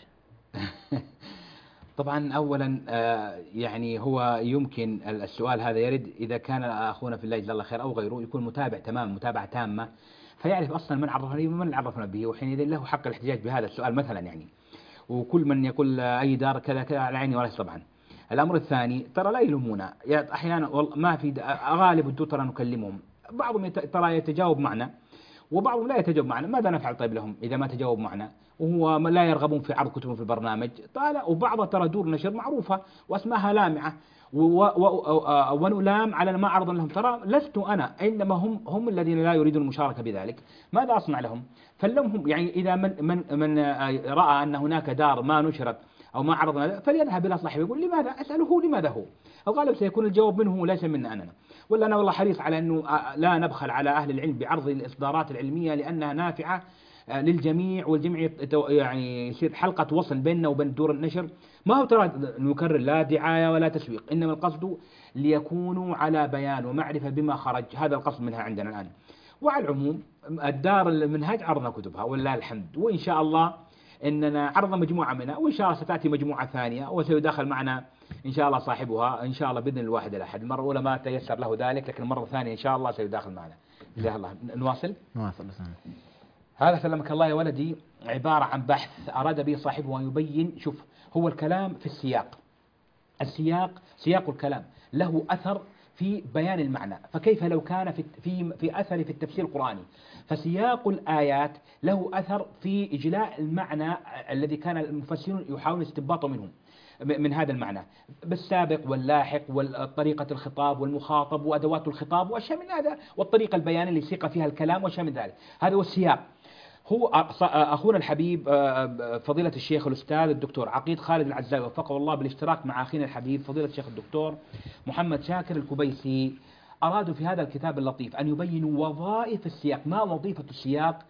S3: طبعا أولا آه، يعني هو يمكن السؤال هذا يرد إذا كان أخونا في الله جزاه الله خير أو غيره يكون متابع تمام، متابعة تامة، فيعرف أصلا من عرفنا به ومن عرفنا به، وحينئذ له حق الاحتجاج بهذا السؤال مثلا يعني. وكل من يقول أي دار كذا كذا على عيني وراسي طبعا. الأمر الثاني، ترى لا يلومونا، يعني أحيانا والله ما في غالب الدو ترى نكلمهم، بعضهم يت- ترى يتجاوب معنا وبعضهم لا يتجاوب معنا. ماذا نفعل طيب لهم إذا ما تجاوب معنا وهو لا يرغبون في عرض كتبهم في البرنامج؟ طال وبعض ترى دور نشر معروفة واسمها لامعة و- و- و- ونلام على ما عرض لهم. ترى لست أنا، إنما هم هم الذين لا يريدون المشاركة بذلك. ماذا أصنع لهم؟ فلومهم. يعني إذا من من من رأى أن هناك دار ما نشرت أو ما عرضنا فليذهب إلى صاحبه يقول لماذا، أسأله لماذا هو. الغالب سيكون الجواب منه ليس منا أننا. ولا أنا والله حريص على أنه لا نبخل على أهل العلم بعرض الإصدارات العلمية لأنها نافعة للجميع، والجميع يعني يصير حلقة وصل بيننا وبين دور النشر. ما هو ترى نكرر لا دعاية ولا تسويق، إنما القصد ليكونوا على بيان ومعرفة بما خرج، هذا القصد منها عندنا الآن. وعلى العموم الدار المنهاج عرضنا كتبها ولله الحمد، وإن شاء الله إننا عرضنا مجموعة منها، وإن شاء الله ستأتي مجموعة ثانية وسيداخل معنا إن شاء الله صاحبها إن شاء الله بإذن الواحد الأحد. المرة الأولى ما تيسر له ذلك، لكن المرة الثانية إن شاء الله سيداخل معنا. جزاه الله. نواصل
S2: نواصل بسم الله.
S3: هذا سلمك الله يا ولدي عبارة عن بحث أراد به صاحبه أن يبين. شوف، هو الكلام في السياق، السياق سياق الكلام له أثر في بيان المعنى، فكيف لو كان في في في أثر في التفسير القرآني؟ فسياق الآيات له أثر في إجلاء المعنى الذي كان المفسرون يحاولون استنباطه منه من هذا المعنى، بالسابق واللاحق وطريقة الخطاب والمخاطب وأدوات الخطاب وأشياء من هذا، والطريقة البيانية اللي سيق فيها الكلام وأشياء من ذلك. هذا هو السياق. هو أخونا الحبيب فضيلة الشيخ الأستاذ الدكتور عقيد خالد العزاوي وفقه الله بالاشتراك مع أخينا الحبيب فضيلة الشيخ الدكتور محمد شاكر الكبيسي، أرادوا في هذا الكتاب اللطيف أن يبينوا وظائف السياق. ما وظيفة السياق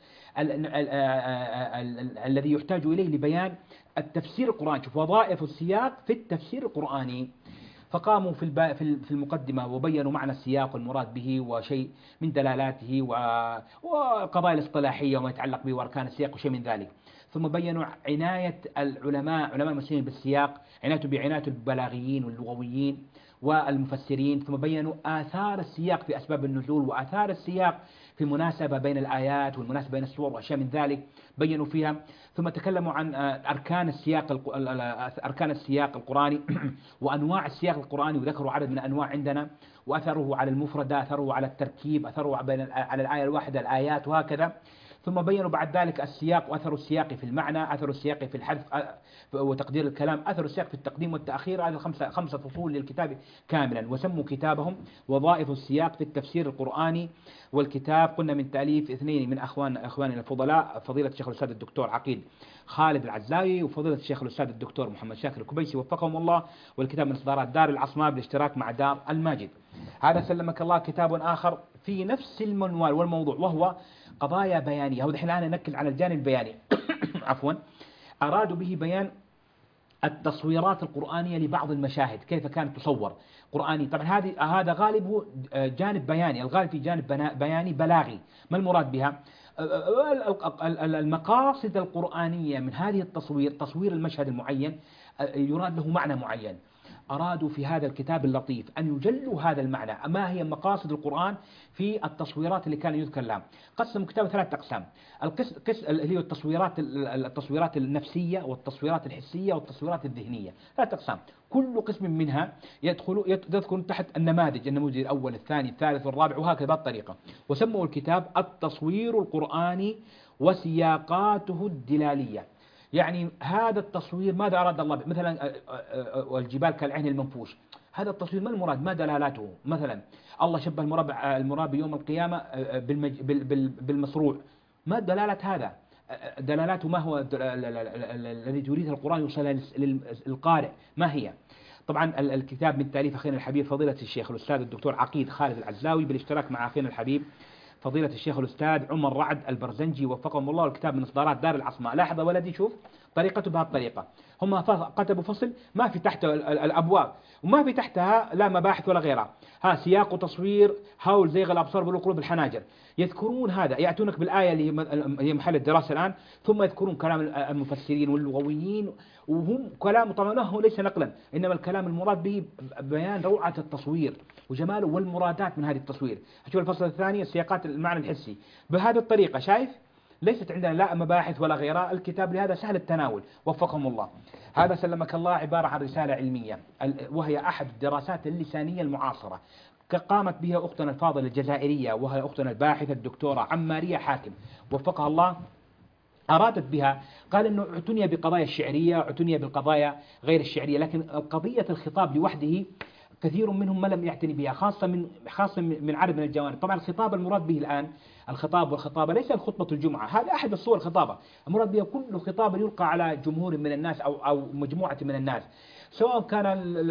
S3: الذي يحتاج إليه لبيان التفسير القرآني؟ شوف، وظائف السياق في التفسير القرآني. فقاموا في في المقدمة وبينوا معنى السياق والمراد به وشيء من دلالاته والقضايا الاصطلاحية وما يتعلق به وأركان السياق وشيء من ذلك. ثم بينوا عناية العلماء علماء المسلمين بالسياق، عنايته بعناية البلاغيين واللغويين والمفسرين. ثم بينوا آثار السياق في أسباب النزول وآثار السياق في المناسبة بين الآيات والمناسبة بين السور وأشياء من ذلك بينوا فيها. ثم تكلموا عن أركان السياق أركان السياق القرآني وأنواع السياق القرآني، وذكروا عدد من الأنواع عندنا، وأثره على المفردة، أثره على التركيب، أثره بين على الآية الواحدة الآيات وهكذا. ثم بينوا بعد ذلك السياق وأثر السياق في المعنى، أثر السياق في الحذف وتقدير الكلام، أثر السياق في التقديم والتأخير. هذه خمسة خمسة فصول للكتاب كاملا، وسموا كتابهم وظائف السياق في التفسير القرآني. والكتاب قلنا من تأليف اثنين من أخوان أخواننا الفضلاء، فضيلة الشيخ الأستاذ الدكتور عقيد خالد العزاوي وفضيلة الشيخ الأستاذ الدكتور محمد شاكر الكبيسي وفقهم الله. والكتاب من إصدارات دار العصماء بالاشتراك مع دار الماجد. هذا سلمك الله كتاب آخر في نفس المنوال والموضوع، وهو قضايا بيانية. هو دحين الآن ننكل على الجانب البياني عفوا. أرادوا به بيان التصويرات القرآنية لبعض المشاهد، كيف كانت تصور قرآني. طبعا هذه هذا غالبه جانب بياني، الغالب في جانب بياني بلاغي. ما المراد بها؟ المقاصد القرآنية من هذه التصوير، تصوير المشهد المعين يراد له معنى معين. أرادوا في هذا الكتاب اللطيف أن يجلوا هذا المعنى، ما هي مقاصد القرآن في التصويرات اللي كان يذكر لها. قسم الكتاب ثلاثة أقسام. القسم اللي هي التصويرات التصويرات النفسية والتصويرات الحسية والتصويرات الذهنية، ثلاثة أقسام. كل قسم منها يدخل يدخل تحت النماذج، النموذج الأول الثاني الثالث والرابع وهكذا بهالطريقة. وسموا الكتاب التصوير القرآني وسياقاته الدلالية. يعني هذا التصوير ماذا أراد الله به؟ مثلا والجبال كالعهن المنفوش، هذا التصوير ما المراد؟ ما دلالاته؟ مثلا الله شبه المرابع المرابي يوم القيامة بالمصروع، ما دلالة هذا؟ دلالاته ما هو الذي تريد القرآن يوصل للقارئ؟ ما هي؟ طبعا الكتاب من تأليف أخينا الحبيب فضيلة الشيخ الأستاذ الدكتور عقيد خالد العزاوي بالاشتراك مع أخينا الحبيب فضيلة الشيخ الأستاذ عمر رعد البرزنجي وفقهم الله. الكتاب من إصدارات دار العصماء. لاحظ ولدي، شوف طريقته بهالطريقة. هم كتبوا فصل ما في تحت الأبواب وما في تحتها لا مباحث ولا غيرها، ها سياق وتصوير حول زيغ الأبصار والقلوب الحناجر. يذكرون هذا، يأتونك بالآية اللي هي محل الدراسة الآن، ثم يذكرون كلام المفسرين واللغويين، وهم كلام طبعا هو ليس نقلا، إنما الكلام المراد به بيان روعة التصوير وجماله والمرادات من هذه التصوير. شوف الفصل الثاني السياقات المعنى الحسي بهذه الطريقة. شايف؟ ليست عندنا لا مباحث ولا غيرها. الكتاب لهذا سهل التناول وفقهم الله. هذا سلمك الله عبارة عن رسالة علمية، وهي أحد الدراسات اللسانية المعاصرة، قامت بها أختنا الفاضلة الجزائرية وهي أختنا الباحثة الدكتورة عمارية حاتم وفقها الله. أرادت بها، قال إنه اعتني بقضايا الشعرية، اعتني بالقضايا غير الشعرية، لكن قضية الخطاب لوحده كثير منهم ما لم يعتني بها، خاصة من خاصة من عدد من الجوانب. طبعا الخطاب المراد به الآن الخطاب والخطابة ليس الخطبة الجمعة، هذا أحد الصور الخطابة. المراد بها كل خطاب يلقى على جمهور من الناس أو أو مجموعة من الناس، سواء كان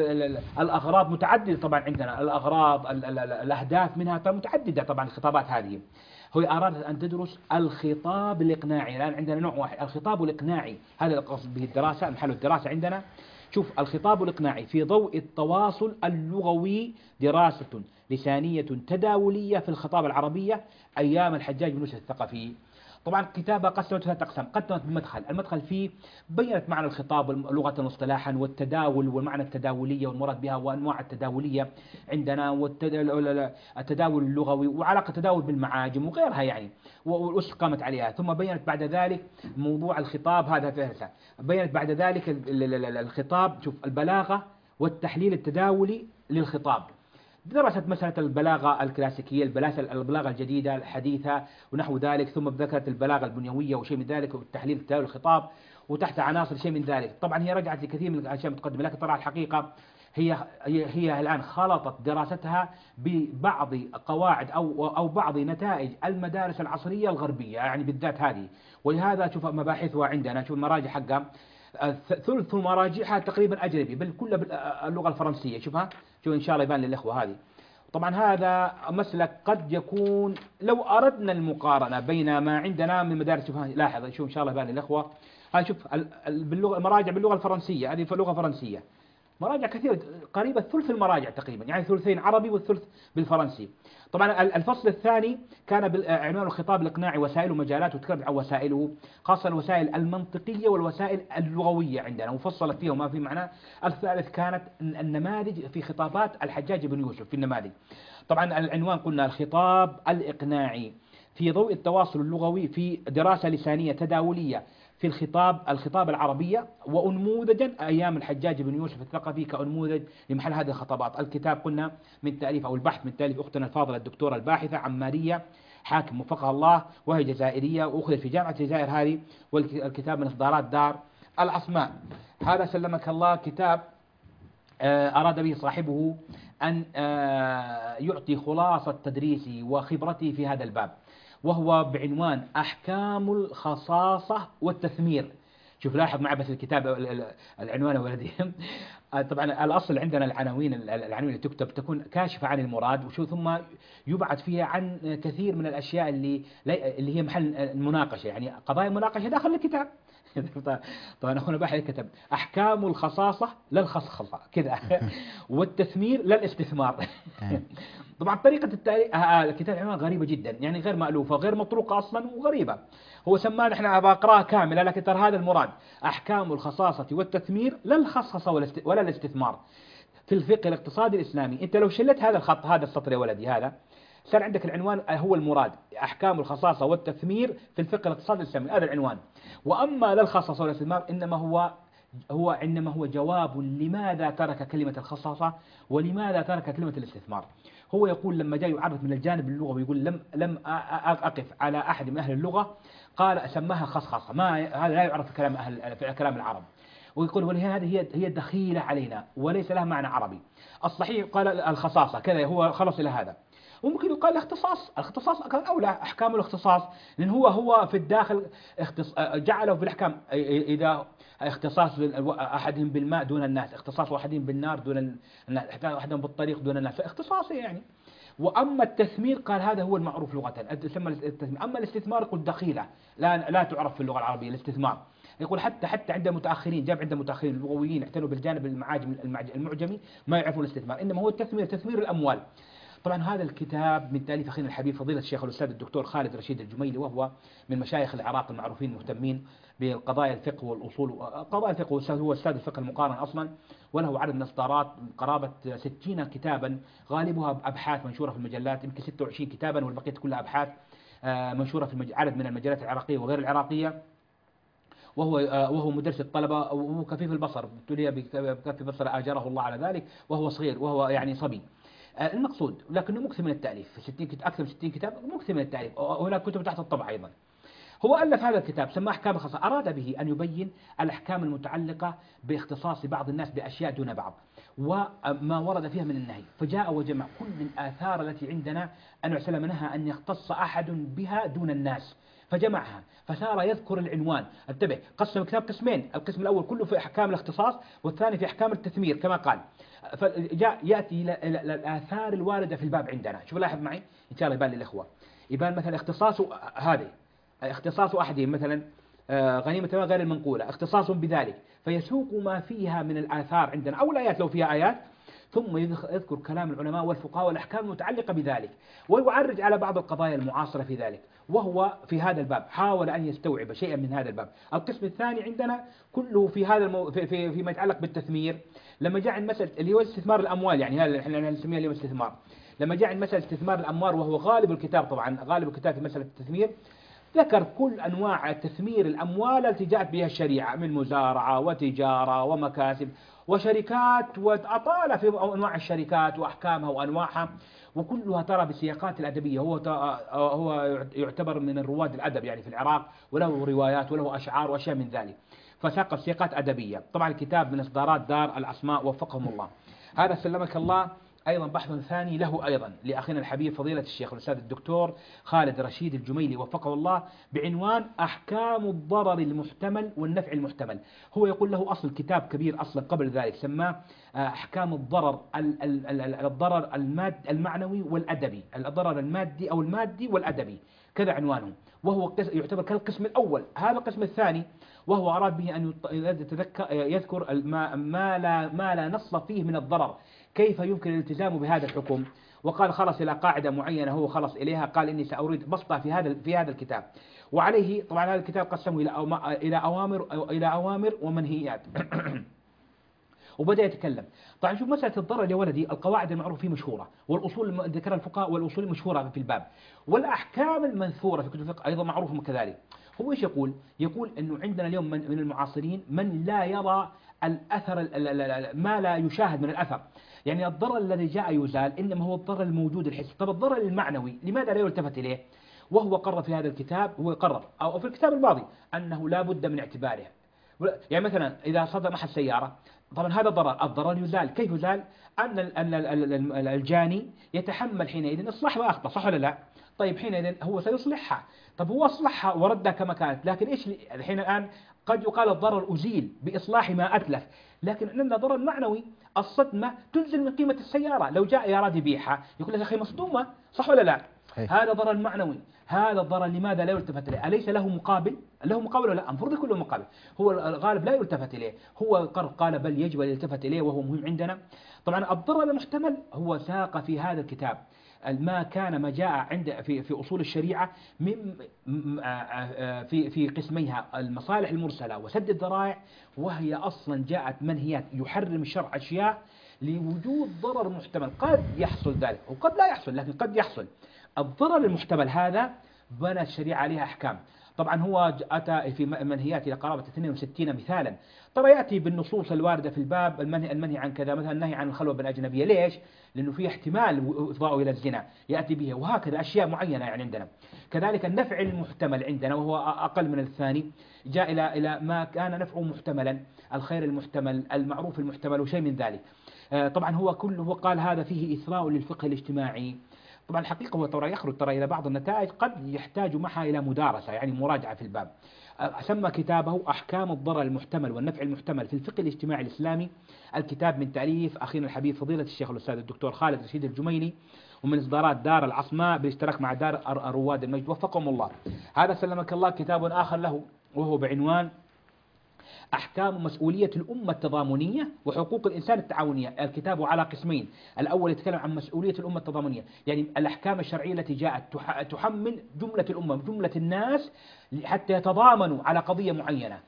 S3: الأغراض متعددة. طبعا عندنا الأغراض الأهداف منها متعددة. طبعا الخطابات هذه هو أرادت أن تدرس الخطاب الإقناعي. الآن عندنا نوع واحد، الخطاب الإقناعي، هذا القصد به الدراسة، محل الدراسة عندنا. شوف الخطاب الإقناعي في ضوء التواصل اللغوي، دراسة لسانية تداولية في الخطابة العربية أيام الحجاج بن يوسف الثقفي. طبعا كتابة قسمت ثلاث أقسام. قدمت بمدخل، المدخل فيه بينت معنى الخطاب لغة واصطلاحا والتداول والمعنى التداولية والمراد بها وأنواع التداولية عندنا والتداول اللغوي وعلاقة التداول بالمعاجم وغيرها يعني، والأسس قامت عليها. ثم بينت بعد ذلك موضوع الخطاب، هذا فهرسة. بينت بعد ذلك الخطاب، شوف، البلاغة والتحليل التداولي للخطاب. درست مسألة البلاغة الكلاسيكية، البلاغة الجديدة الحديثة ونحو ذلك. ثم ذكرت البلاغة البنيوية وشيء من ذلك، والتحليل التداولي الخطاب، وتحت عناصر شيء من ذلك. طبعا هي رجعت لكثير من الأشياء المتقدمة، لكن طبعا الحقيقة هي هي هي الآن خلطت دراستها ببعض قواعد أو أو بعض نتائج المدارس العصرية الغربية، يعني بالذات هذه. ولهذا شوف مباحثها عندنا، شوف المراجع حقها، ثلث مراجعها تقريبا أجنبي، بل كلها باللغة الفرنسية. شوفها، شوف إن شاء الله يبان للإخوة هذه. طبعا هذا مسلك قد يكون لو أردنا المقارنة بين ما عندنا من مدارس، شوف لاحظ، شوف إن شاء الله يبان للإخوة. هاي شوف باللغة، المراجع باللغة الفرنسية، هذه لغة فرنسية، مراجع كثيرة، قريبة ثلث المراجع تقريبا، يعني ثلثين عربي والثلث بالفرنسي. طبعا الفصل الثاني كان بعنوان الخطاب الاقناعي وسائله ومجالاته، وتكلم عن وسائله، خاصة الوسائل المنطقية والوسائل اللغوية عندنا وفصلت فيها وما في معناه. الثالث كانت النماذج في خطابات الحجاج بن يوسف، في النماذج. طبعا العنوان قلنا الخطاب الإقناعي في ضوء التواصل اللغوي في دراسة لسانية تداولية في الخطاب الخطاب العربية، وأنموذجا أيام الحجاج بن يوسف الثقفي كأنموذج لمحل هذه الخطابات. الكتاب قلنا من تأليف أو البحث من تأليف أختنا الفاضلة الدكتورة الباحثة عمارية حاكم وفقها الله، وهي جزائرية وأخذت في جامعة الجزائر هذه. والكتاب من إصدارات دار العصماء. هذا سلمك الله كتاب أراد به صاحبه أن يعطي خلاصة تدريسه وخبرته في هذا الباب، وهو بعنوان أحكام الخصاصة والتثمير. شوف لاحظ معي بس الكتاب العنوان يا ولدي. طبعا الأصل عندنا العناوين العناوين اللي تكتب تكون كاشفة عن المراد، وشو ثم يبعث فيها عن كثير من الأشياء اللي اللي هي محل المناقشة، يعني قضايا المناقشة داخل الكتاب. طبعا أخونا باحث كتب أحكام الخصاصة للخصخصة كذا، والتثمير للاستثمار. طبعا طريقة التاريخ الكتاب عنوان غريبة جدا، يعني غير مألوفة غير مطروقة أصلا وغريبة. هو سماه، نحن بقراها كاملة لكن ترى هذا المراد، أحكام الخصاصة والتثمير للخصخصة ولا الاستثمار في الفقه الاقتصادي الإسلامي. أنت لو شلت هذا الخط، هذا السطر يا ولدي، هذا صار عندك العنوان هو المراد، أحكام الخصاصة والتثمير في الفقه الاقتصادي الإسلامي، هذا العنوان. وأما للخصاصة والاستثمار إنما هو هو إنما هو جواب لماذا ترك كلمة الخصاصة ولماذا ترك كلمة الاستثمار. هو يقول لما جاء يعرف من الجانب اللغوي يقول لم لم أقف على أحد من أهل اللغة قال سماها خصخصة، ما هذا لا يعرف في كلام أهل في كلام العرب. ويقول ولهذا هي هي دخيلة علينا وليس لها معنى عربي. الصحيح قال الخصاصة كذا، هو خلص إلى هذا. وممكن يقال الاختصاص، الاختصاص كان أولى، أحكام الاختصاص، لأن هو هو في الداخل جعله في الأحكام إذا اختصاص أحدهم بالماء دون الناس، اختصاص أحدهم بالنار دون الناس، أحدهم بالطريق دون الناس، فاختصاصي يعني. وأما التثمير قال هذا هو المعروف لغة، يسمى التثمير. أما الاستثمار يقول دخيلة لا لا تعرف في اللغة العربية الاستثمار. يقول حتى حتى عند المتأخرين، جاب عند المتأخرين اللغويين اعتنوا بالجانب المعاجم المعجمي ما يعرفون الاستثمار، إنما هو التثمير تثمير الأموال. طبعا هذا الكتاب من تأليف أخينا الحبيب فضيلة الشيخ الأستاذ الدكتور خالد رشيد الجميلي، وهو من مشايخ العراق المعروفين المهتمين بقضايا الفقه والأصول. قضايا الفقه هو أستاذ الفقه المقارن أصلا، وله عدد من الإصدارات قرابة ستين كتابا، غالبها أبحاث منشورة في المجلات، يمكن ستة وعشرين كتابا والبقية كلها أبحاث منشورة في عدد من المجلات العراقية وغير العراقية. وهو وهو مدرس الطلبة وهو كفيف البصر، ابتلي بكفيف البصر آجره الله على ذلك وهو صغير وهو يعني صبي. المقصود لكنه مكثر من التأليف، ستين أكثر من ستين كتاب، مكثر من التأليف، وهناك كتب تحت الطبع أيضا. هو ألف هذا الكتاب سماه أحكام الخصاصة، أراد به أن يبين الأحكام المتعلقة باختصاص بعض الناس بأشياء دون بعض وما ورد فيها من النهي، فجاء وجمع كل الآثار التي عندنا أن يعسل منها أن يختص أحد بها دون الناس، فجمعها فصار يذكر العنوان. انتبه، قسم الكتاب قسمين، القسم الأول كله في أحكام الاختصاص والثاني في أحكام التثمير كما قال. فجاء يأتي إلى الآثار الواردة في الباب عندنا. شوف لاحظ معي إن شاء الله يبان للإخوة، يبان مثلا اختصاص هذه اختصاص أحدهم مثلا غنيمة غير المنقولة اختصاص بذلك، فيسوق ما فيها من الآثار عندنا أو الآيات لو فيها آيات، ثم يذكر كلام العلماء والفقهاء والأحكام المتعلقة بذلك، ويعرج على بعض القضايا المعاصرة في ذلك. وهو في هذا الباب حاول أن يستوعب شيئا من هذا الباب. القسم الثاني عندنا كله في هذا المو... في... في... فيما يتعلق بالتثمير. لما جاء عند مسألة اللي هو استثمار الأموال، يعني هذا احنا نسميها اليوم استثمار. لما جاء عند مسألة استثمار الأموال، وهو غالب الكتاب طبعا، غالب الكتاب في مسألة التثمير، ذكر كل أنواع تثمير الأموال التي جاءت بها الشريعة من مزارعة وتجارة ومكاسب وشركات، وأطال في أنواع الشركات وأحكامها وأنواعها، وكلها ترى بالسياقات الأدبية. هو هو يعتبر من الرواد الأدب يعني في العراق، وله روايات وله أشعار وأشياء من ذلك، فساق سياقات أدبية. طبعا الكتاب من إصدارات دار الأسماء وفقهم الله. هذا سلمك الله أيضا بحث ثاني له أيضا لأخينا الحبيب فضيلة الشيخ الأستاذ الدكتور خالد رشيد الجميلي وفقه الله، بعنوان أحكام الضرر المحتمل والنفع المحتمل. هو يقول له أصل كتاب كبير أصلا قبل ذلك سماه أحكام الضرر الضرر الماد المعنوي والأدبي، الضرر المادي أو المادي والأدبي، كذا عنوانه، وهو يعتبر كالقسم الأول. هذا القسم الثاني وهو أراد به أن يتذكر يذكر ما, ما, لا ما لا نص فيه من الضرر، كيف يمكن الالتزام بهذا الحكم. وقال خلص إلى قاعدة معينة هو خلص إليها، قال إني سأريد بسطة في هذا في هذا الكتاب. وعليه طبعا هذا الكتاب قسمه إلى إلى أوامر إلى أوامر ومنهيات. وبدأ يتكلم. طبعا شوف مسألة الضرر يا ولدي، القواعد المعروفة فيه مشهورة، والأصول ذكرها الفقهاء والأصول المشهورة في الباب، والأحكام المنثورة في كتب الفقه أيضا معروفة كذلك. هو إيش يقول؟ يقول إنه عندنا اليوم من, من المعاصرين من لا يرى الأثر ما لا يشاهد من الأثر، يعني الضرر الذي جاء يزال إنما هو الضرر الموجود الحسي. طب الضرر المعنوي لماذا لا يلتفت إليه؟ وهو قرر في هذا الكتاب، هو قرر أو في الكتاب الماضي أنه لا بد من اعتباره. يعني مثلا إذا صدم أحد سيارة، طبعا هذا ضرر، الضرر يزال. كيف يزال؟ أن الجاني يتحمل حينئذ إصلاح ما أخطأ، صح ولا لا؟ طيب حينئذ هو سيصلحها. طب هو أصلحها وردها كما كانت، لكن إيش الحين الآن قد يقال الضرر أزيل بإصلاح ما أتلف، لكن عندنا ضرر معنوي، الصدمة تنزل من قيمة السيارة. لو جاء يراد يبيعها يقول لك يا أخي مصدومة، صح ولا لا؟ هذا ضرر معنوي. هذا الضرر لماذا لا يلتفت إليه؟ أليس له مقابل؟ له مقابل ولا لا؟ المفروض يكون له مقابل. هو الغالب لا يلتفت إليه، هو قال بل يجب أن يلتفت إليه وهو مهم عندنا. طبعا الضرر المحتمل هو ساق في هذا الكتاب ما كان ما جاء عند في في أصول الشريعة من في في قسميها المصالح المرسلة وسد الذرائع، وهي أصلا جاءت منهيات يحرم الشرع أشياء لوجود ضرر محتمل، قد يحصل ذلك وقد لا يحصل، لكن قد يحصل. الضرر المحتمل هذا بنى الشريعة عليها أحكام. طبعا هو أتى في منهيات إلى قرابة اثنين وستين مثالا. ترى يأتي بالنصوص الواردة في الباب المنهي, المنهي عن كذا، مثلا النهي عن الخلوة بالأجنبية. ليش؟ لأنه في احتمال إفضاءه إلى الزنا يأتي به، وهكذا أشياء معينة يعني عندنا. كذلك النفع المحتمل عندنا وهو أقل من الثاني، جاء إلى إلى ما كان نفعه محتملا، الخير المحتمل، المعروف المحتمل وشيء من ذلك. طبعا هو كله هو قال هذا فيه إثراء للفقه الاجتماعي. طبعا الحقيقة هو ترى يخرج ترى إلى بعض النتائج قد يحتاج معها إلى مدارسة، يعني مراجعة في الباب. سمى كتابه أحكام الضرر المحتمل والنفع المحتمل في الفقه الاجتماعي الإسلامي. الكتاب من تأليف أخينا الحبيب فضيلة الشيخ الأستاذ الدكتور خالد رشيد الجميلي، ومن إصدارات دار العصماء بالاشتراك مع دار رواد المجد وفقهم الله. هذا سلمك الله كتاب آخر له وهو بعنوان أحكام مسؤولية الأمة التضامنية وحقوق الإنسان التعاونية. الكتاب على قسمين، الأول يتكلم عن مسؤولية الأمة التضامنية، يعني الأحكام الشرعية التي جاءت تحمل جملة الأمة جملة الناس حتى يتضامنوا على قضية معينة.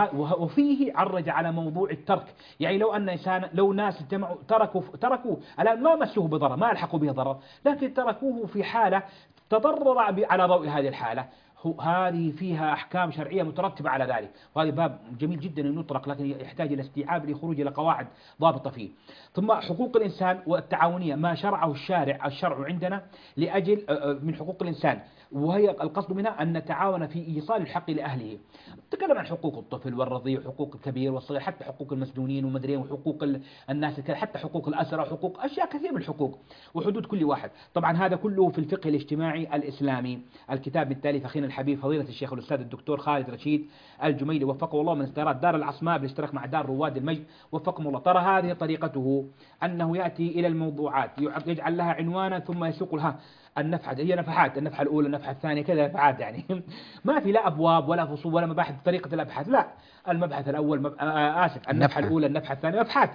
S3: وفيه عرج على موضوع الترك، يعني لو أن إنسان لو ناس اجتمعوا تركوا تركوا الآن ما مسوه بضرر، ما ألحقوا به ضرر، لكن تركوه في حالة تضرر على ضوء هذه الحالة، هذه فيها أحكام شرعية مترتبة على ذلك. وهذا باب جميل جدا أن يطرق، لكن يحتاج إلى استيعاب لخروج إلى قواعد ضابطة فيه. ثم حقوق الإنسان والتعاونية، ما شرعه الشارع الشرع عندنا لأجل من حقوق الإنسان، وهي القصد منها أن نتعاون في إيصال الحق لأهله. تكلم عن حقوق الطفل والرضيع وحقوق الكبير والصغير، حتى حقوق المسجونين ومدرين، وحقوق الناس، حتى حقوق الأسرى، وحقوق أشياء كثير من الحقوق وحدود كل واحد. طبعا هذا كله في الفقه الاجتماعي الإسلامي. الكتاب بالتالي أخينا الحبيب فضيلة الشيخ الأستاذ الدكتور خالد رشيد الجميلي وفقه الله، من إصدارات دار العصماء بالاشتراك مع دار رواد المجد وفقهم الله. ترى هذه طريقته أنه يأتي إلى الموضوعات يجعل لها عنوانا ثم يسوق لها النفحة، هي نفحات، النفحة الأولى النفحة الثانية كذا نفحات، يعني ما في لا أبواب ولا فصول ولا مباحث بطريقة الأبحاث، لا، المبحث الأول مب... آسف النفحة الأولى النفحة الثانية مبحث.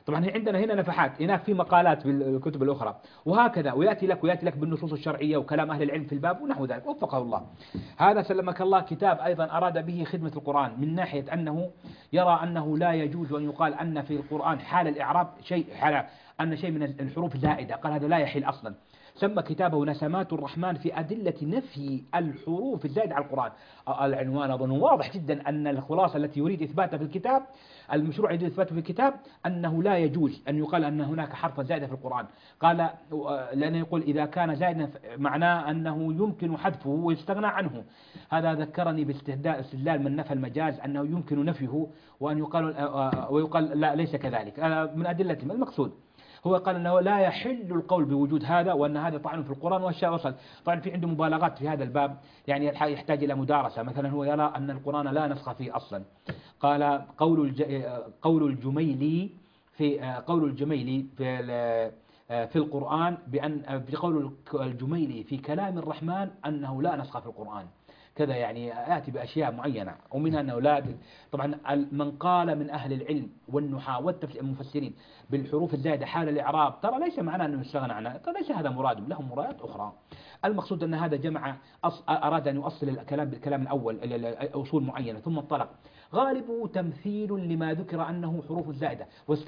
S3: طبعا عندنا هنا نفحات، هناك في مقالات في الكتب الأخرى، وهكذا، ويأتي لك ويأتي لك بالنصوص الشرعية وكلام أهل العلم في الباب ونحو ذلك، وفقه الله. هذا سلمك الله كتاب أيضا أراد به خدمة القرآن، من ناحية أنه يرى أنه لا يجوز أن يقال أن في القرآن حال الإعراب شيء، حال أن شيء من الحروف زائدة، قال هذا لا يحل أصلا. سمى كتابه نسمات الرحمن في أدلة نفي الحروف الزائدة على القرآن. العنوان أظن واضح جدا أن الخلاصة التي يريد إثباتها في الكتاب، المشروع يريد إثباته في الكتاب أنه لا يجوز أن يقال أن هناك حرفا زائدة في القرآن. قال لأنه يقول إذا كان زائدا معناه أنه يمكن حذفه ويستغنى عنه. هذا ذكرني باستدلال من نفى المجاز أنه يمكن نفيه، وأن يقال ويقال لا ليس كذلك. من أدلة المقصود هو قال أنه لا يحل القول بوجود هذا، وأن هذا طعن في القرآن والشيء وصل. طبعا في عنده مبالغات في هذا الباب، يعني يحتاج إلى مدارسة. مثلا هو يرى أن القرآن لا نسخ فيه أصلا. قال قول الج... قول الجميلي في قول الجميلي في في القرآن بأن في قول الجميلي في كلام الرحمن أنه لا نسخ في القرآن كذا، يعني يأتي بأشياء معينة، ومنها أنه لا. طبعا من قال من أهل العلم والنحاة والمفسرين بالحروف الزائدة حال الإعراب، ترى ليس معناه أنه يستغنى عنها، ترى ليس هذا مراد، لهم مرادات أخرى. المقصود أن هذا جمع أص... أراد أن يؤصل الكلام بالكلام الأول إلى أصول معينة ثم انطلق. غالبه تمثيل لما ذكر أنه حروف زائدة،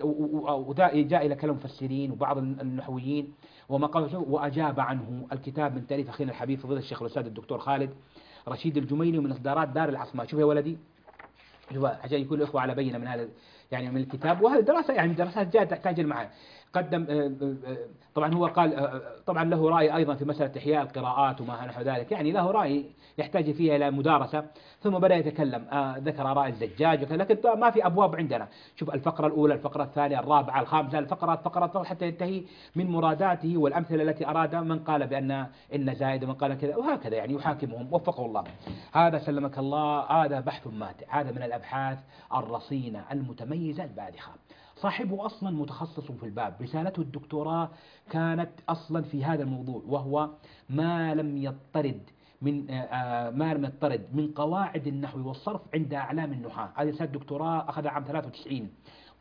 S3: وجاء إلى كلام المفسرين وبعض النحويين وما قال، وأجاب عنه الكتاب من تأليف أخينا الحبيب فضيلة الشيخ الأستاذ الدكتور خالد رشيد الجميلي من إصدارات دار العصماء. شوف يا ولدي، عشان يكون الإخوة على بينة من هذا يعني من الكتاب، وهذه دراسة يعني دراسات جاء تحتاج المعاني. قدم طبعا هو قال طبعا له رأي أيضا في مسألة إحياء القراءات وما نحو ذلك، يعني له رأي يحتاج فيها إلى مدارسة. ثم بدأ يتكلم، ذكر آراء الزجاج، لكن ما في أبواب عندنا. شوف الفقرة الأولى، الفقرة الثانية، الرابعة، الخامسة، الفقرة الفقرة حتى ينتهي من مراداته والأمثلة التي أراد، من قال بأن إن زائد ومن قال كذا، وهكذا يعني يحاكمهم وفقه الله. هذا سلمك الله، هذا بحث ماتع، هذا من الأبحاث الرصينة المتميزة البادخة. صاحبه أصلا متخصص في الباب، رسالته الدكتوراه كانت أصلا في هذا الموضوع، وهو ما لم يضطرد من ما لم يضطرد من قواعد النحو والصرف عند أعلام النحاة. هذه رسالة الدكتوراه أخذها عام ثلاثة وتسعين،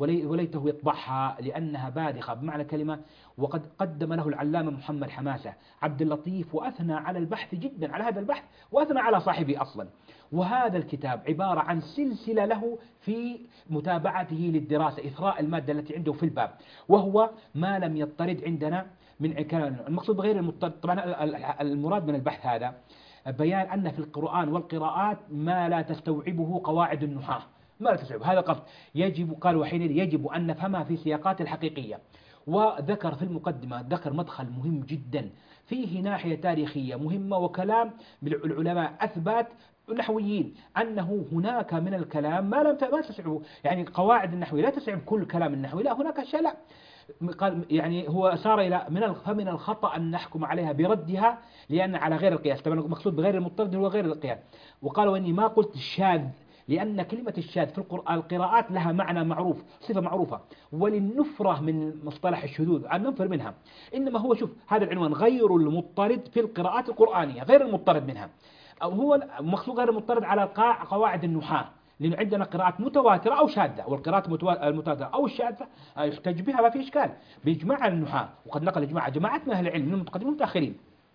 S3: وليته يطبعها لأنها باذخة بمعنى كلمة. وقد قدم له العلامة محمد حماسة عبد اللطيف وأثنى على البحث جدا، على هذا البحث، وأثنى على صاحبه أصلا. وهذا الكتاب عبارة عن سلسلة له في متابعته للدراسة، إثراء المادة التي عنده في الباب، وهو ما لم يضطرد عندنا من كلام. المقصود بغير المضطرد، طبعا المراد من البحث هذا بيان أن في القرآن والقراءات ما لا تستوعبه قواعد النحاة، ما لا تستوعب. هذا قصد يجب، قال وحينئذ يجب أن نفهمها في سياقات الحقيقية. وذكر في المقدمة ذكر مدخل مهم جدا فيه ناحية تاريخية مهمة، وكلام العلماء أثبات النحويين أنه هناك من الكلام ما لم ما تستوعبه، يعني قواعد النحوية لا تستوعب كل كلام النحوي، لا هناك أشياء لا. قال يعني هو صار إلى من فمن الخطأ أن نحكم عليها بردها لأن على غير القياس. طبعا المقصود بغير المضطرد هو غير القياس. وقال وإني ما قلت الشاذ، لأن كلمة الشاذ في القراءات لها معنى معروف، صفة معروفة، وللنفرة من مصطلح الشذوذ أن ننفر منها. إنما هو شوف هذا العنوان غير المضطرد في القراءات القرآنية، غير المضطرد منها، أو هو مقصود غير المضطرد على قواعد النحاة، لأن عندنا قراءات متواترة أو شاذة، والقراءات المتواترة أو الشاذة يحتج بها ما في إشكال بإجماع النحاة، وقد نقل إجماع جماعة من أهل العلم من المتقدمين والمتأخرين.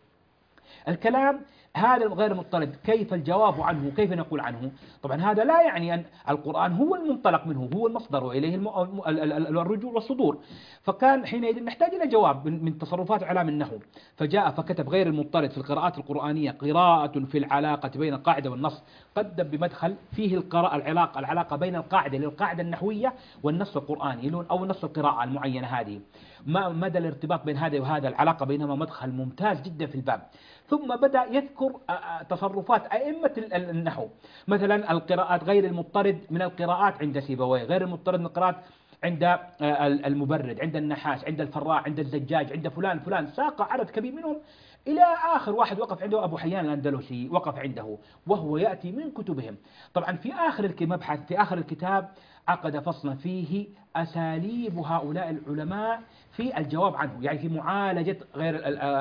S3: الكلام هذا غير مضطرد، كيف الجواب عنه؟ كيف نقول عنه؟ طبعا هذا لا يعني أن القرآن هو المنطلق منه، هو المصدر وإليه الرجوع والصدور. فكان حينئذ نحتاج إلى جواب من تصرفات علام النحو، فجاء فكتب غير المضطرد في القراءات القرآنية قراءة في العلاقة بين القاعدة والنص. قدم بمدخل فيه القراءة العلاقة العلاقة بين القاعدة للقاعدة النحوية والنص القرآني أو نص القراءة المعينة هذه، ما مدى الارتباط بين هذا وهذا، العلاقة بينهما، مدخل ممتاز جدا في الباب. ثم بدأ يذكر تصرفات أئمة النحو، مثلا القراءات غير المضطرد من القراءات عند سيبويه، غير المضطرد من القراءات عند المبرد، عند النحاس، عند الفراء، عند الزجاج، عند فلان فلان، ساق عدد كبير منهم إلى آخر واحد وقف عنده أبو حيان الأندلسي، وقف عنده وهو يأتي من كتبهم. طبعا في آخر المبحث في آخر الكتاب عقد فصلا فيه أساليب هؤلاء العلماء في الجواب عنه، يعني في معالجة غير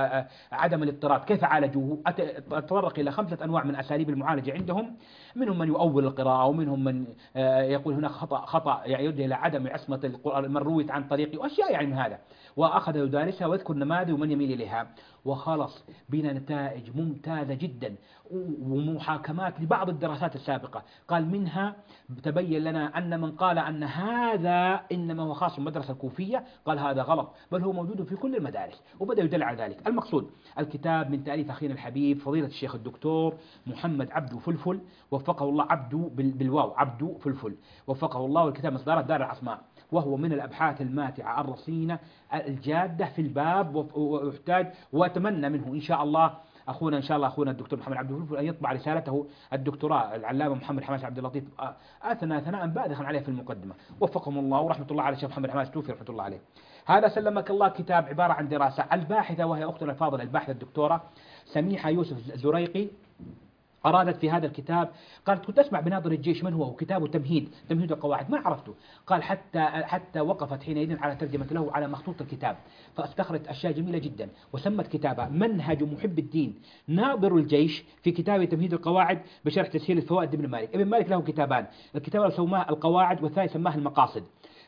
S3: عدم الاضطراد، كيف عالجوه؟ تطرق إلى خمسة أنواع من أساليب المعالجة عندهم، منهم من يؤول القراءة، ومنهم من يقول هناك خطأ خطأ يعني يؤدي إلى عدم عصمة القرآن من رويت عن طريقي، وأشياء يعني من هذا، وأخذ يدارسها ويذكر نماذج ومن يميل إليها، وخلص بنا نتائج ممتازة جدا ومحاكمات لبعض الدراسات السابقة. قال منها تبين لنا أن من قال أن هذا إنما هو خاص بالمدرسة الكوفية قال هذا غلط، بل هو موجود في كل المدارس، وبدأ يدل على ذلك. المقصود الكتاب من تأليف أخينا الحبيب فضيلة الشيخ الدكتور محمد عبدو فلفل وفقه الله، عبدو بالواو عبدو فلفل وفقه الله، والكتاب مصدر دار العصماء، وهو من الأبحاث الماتعة الرصينة الجادة في الباب، ويحتاج وأتمنى منه إن شاء الله أخونا إن شاء الله أخونا الدكتور محمد عبد الفلفل أن يطبع رسالته الدكتوراه العلامة محمد حماس عبد اللطيف أثنى ثناء باذخا عليه في المقدمة، وفقهم الله ورحمة الله على الشيخ محمد حماس توفي رحمة الله عليه. هذا سلمك الله كتاب عبارة عن دراسة الباحثة وهي أختنا الفاضلة الباحثة الدكتورة سميحة يوسف زريقي أرادت في هذا الكتاب، قالت كنت أسمع بناظر الجيش من هو، كتابه تمهيد تمهيد القواعد ما عرفته، قال حتى حتى وقفت حينئذ على ترجمة له على مخطوط الكتاب، فاستخرجت أشياء جميلة جدا وسمت كتابها منهج محب الدين ناظر الجيش في كتاب تمهيد القواعد بشرح تسهيل الفوائد ابن مالك. ابن مالك له كتابان، الكتاب سماه القواعد والثاني سماه المقاصد،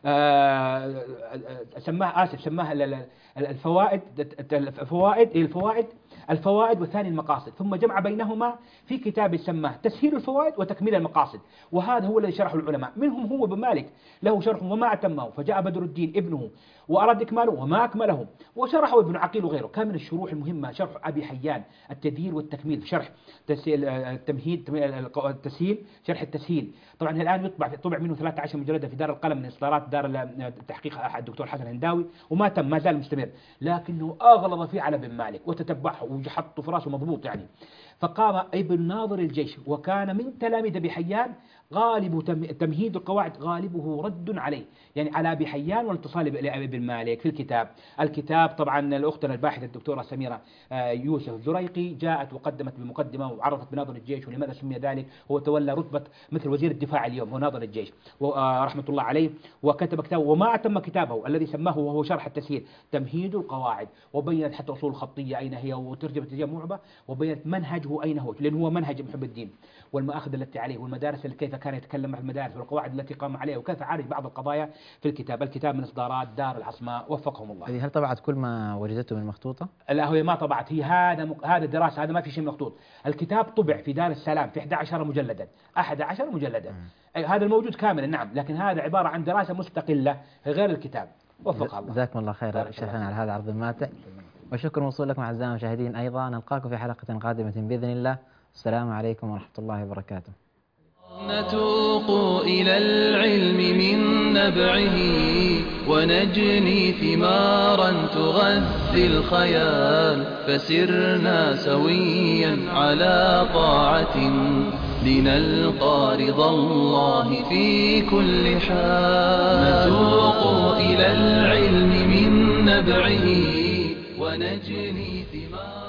S3: آه سماه آسف سماه الفوائد الفوائد الفوائد الفوائد والثاني المقاصد، ثم جمع بينهما في كتاب سماه تسهيل الفوائد وتكميل المقاصد، وهذا هو الذي شرحه العلماء، منهم هو ابن مالك له شرح وما أتمه، فجاء بدر الدين ابنه وأراد إكماله وما أكمله وشرحه ابن عقيل وغيره. كان من الشروح المهمة شرح أبي حيان التديير والتكميل في شرح التمهيد التسهيل شرح التسهيل، طبعا الآن يطبع طبع منه ثلاثة عشر مجلدا في دار القلم من إصدارات دار التحقيق الدكتور حسن الهنداوي، وما تم ما زال مستمر، لكنه أغلظ فيه على ابن مالك وتتبعه وحطه في راسه مضبوط يعني. فقام ابن ناظر الجيش وكان من تلاميذ أبي حيان غالب تمهيد القواعد غالبه رد عليه، يعني على أبي حيان والاتصال بابن مالك في الكتاب. الكتاب طبعا الأختنا الباحثة الدكتورة سميرة يوسف الزريقي جاءت وقدمت بمقدمة وعرفت بناظر الجيش ولماذا سمي ذلك، هو تولى رتبة مثل وزير الدفاع اليوم هو ناظر الجيش ورحمة الله عليه، وكتب كتابه وما أتم كتابه الذي سماه وهو شرح التسهيل تمهيد القواعد، وبينت حتى أصول الخطية أين هي وترجمة الترجمة معبة، وبينت منهجه أين هو، لأنه هو منهج محب الدين والمآخذ التي عليه والمدارس اللي كيف كان يتكلم مع المدارس والقواعد التي قام عليها وكيف عالج بعض القضايا في الكتاب. الكتاب من إصدارات دار العصماء وفقهم الله.
S2: هل طبعت كل ما وجدته من مخطوطة؟
S3: لا هي ما طبعت، هي هذا مق... هذا دراسة، هذا ما في شيء مخطوط. الكتاب طبع في دار السلام في أحد عشر مجلدا أحد عشر مجلدا أي هذا الموجود كاملا نعم، لكن هذا عبارة عن دراسة مستقلة غير الكتاب وفق الله.
S2: جزاكم الله خير شيخنا على هذا العرض الماتع، وشكر موصول لكم أعزائنا المشاهدين، أيضا نلقاكم في حلقة قادمة بإذن الله. السلام عليكم ورحمة الله وبركاته.
S1: نتوق إلى العلم من نبعه ونجني ثمارا تغذي الخيال، فسرنا سويا على طاعة لنلقى رضا الله في كل حال. نتوق إلى العلم من نبعه ونجني ثمارا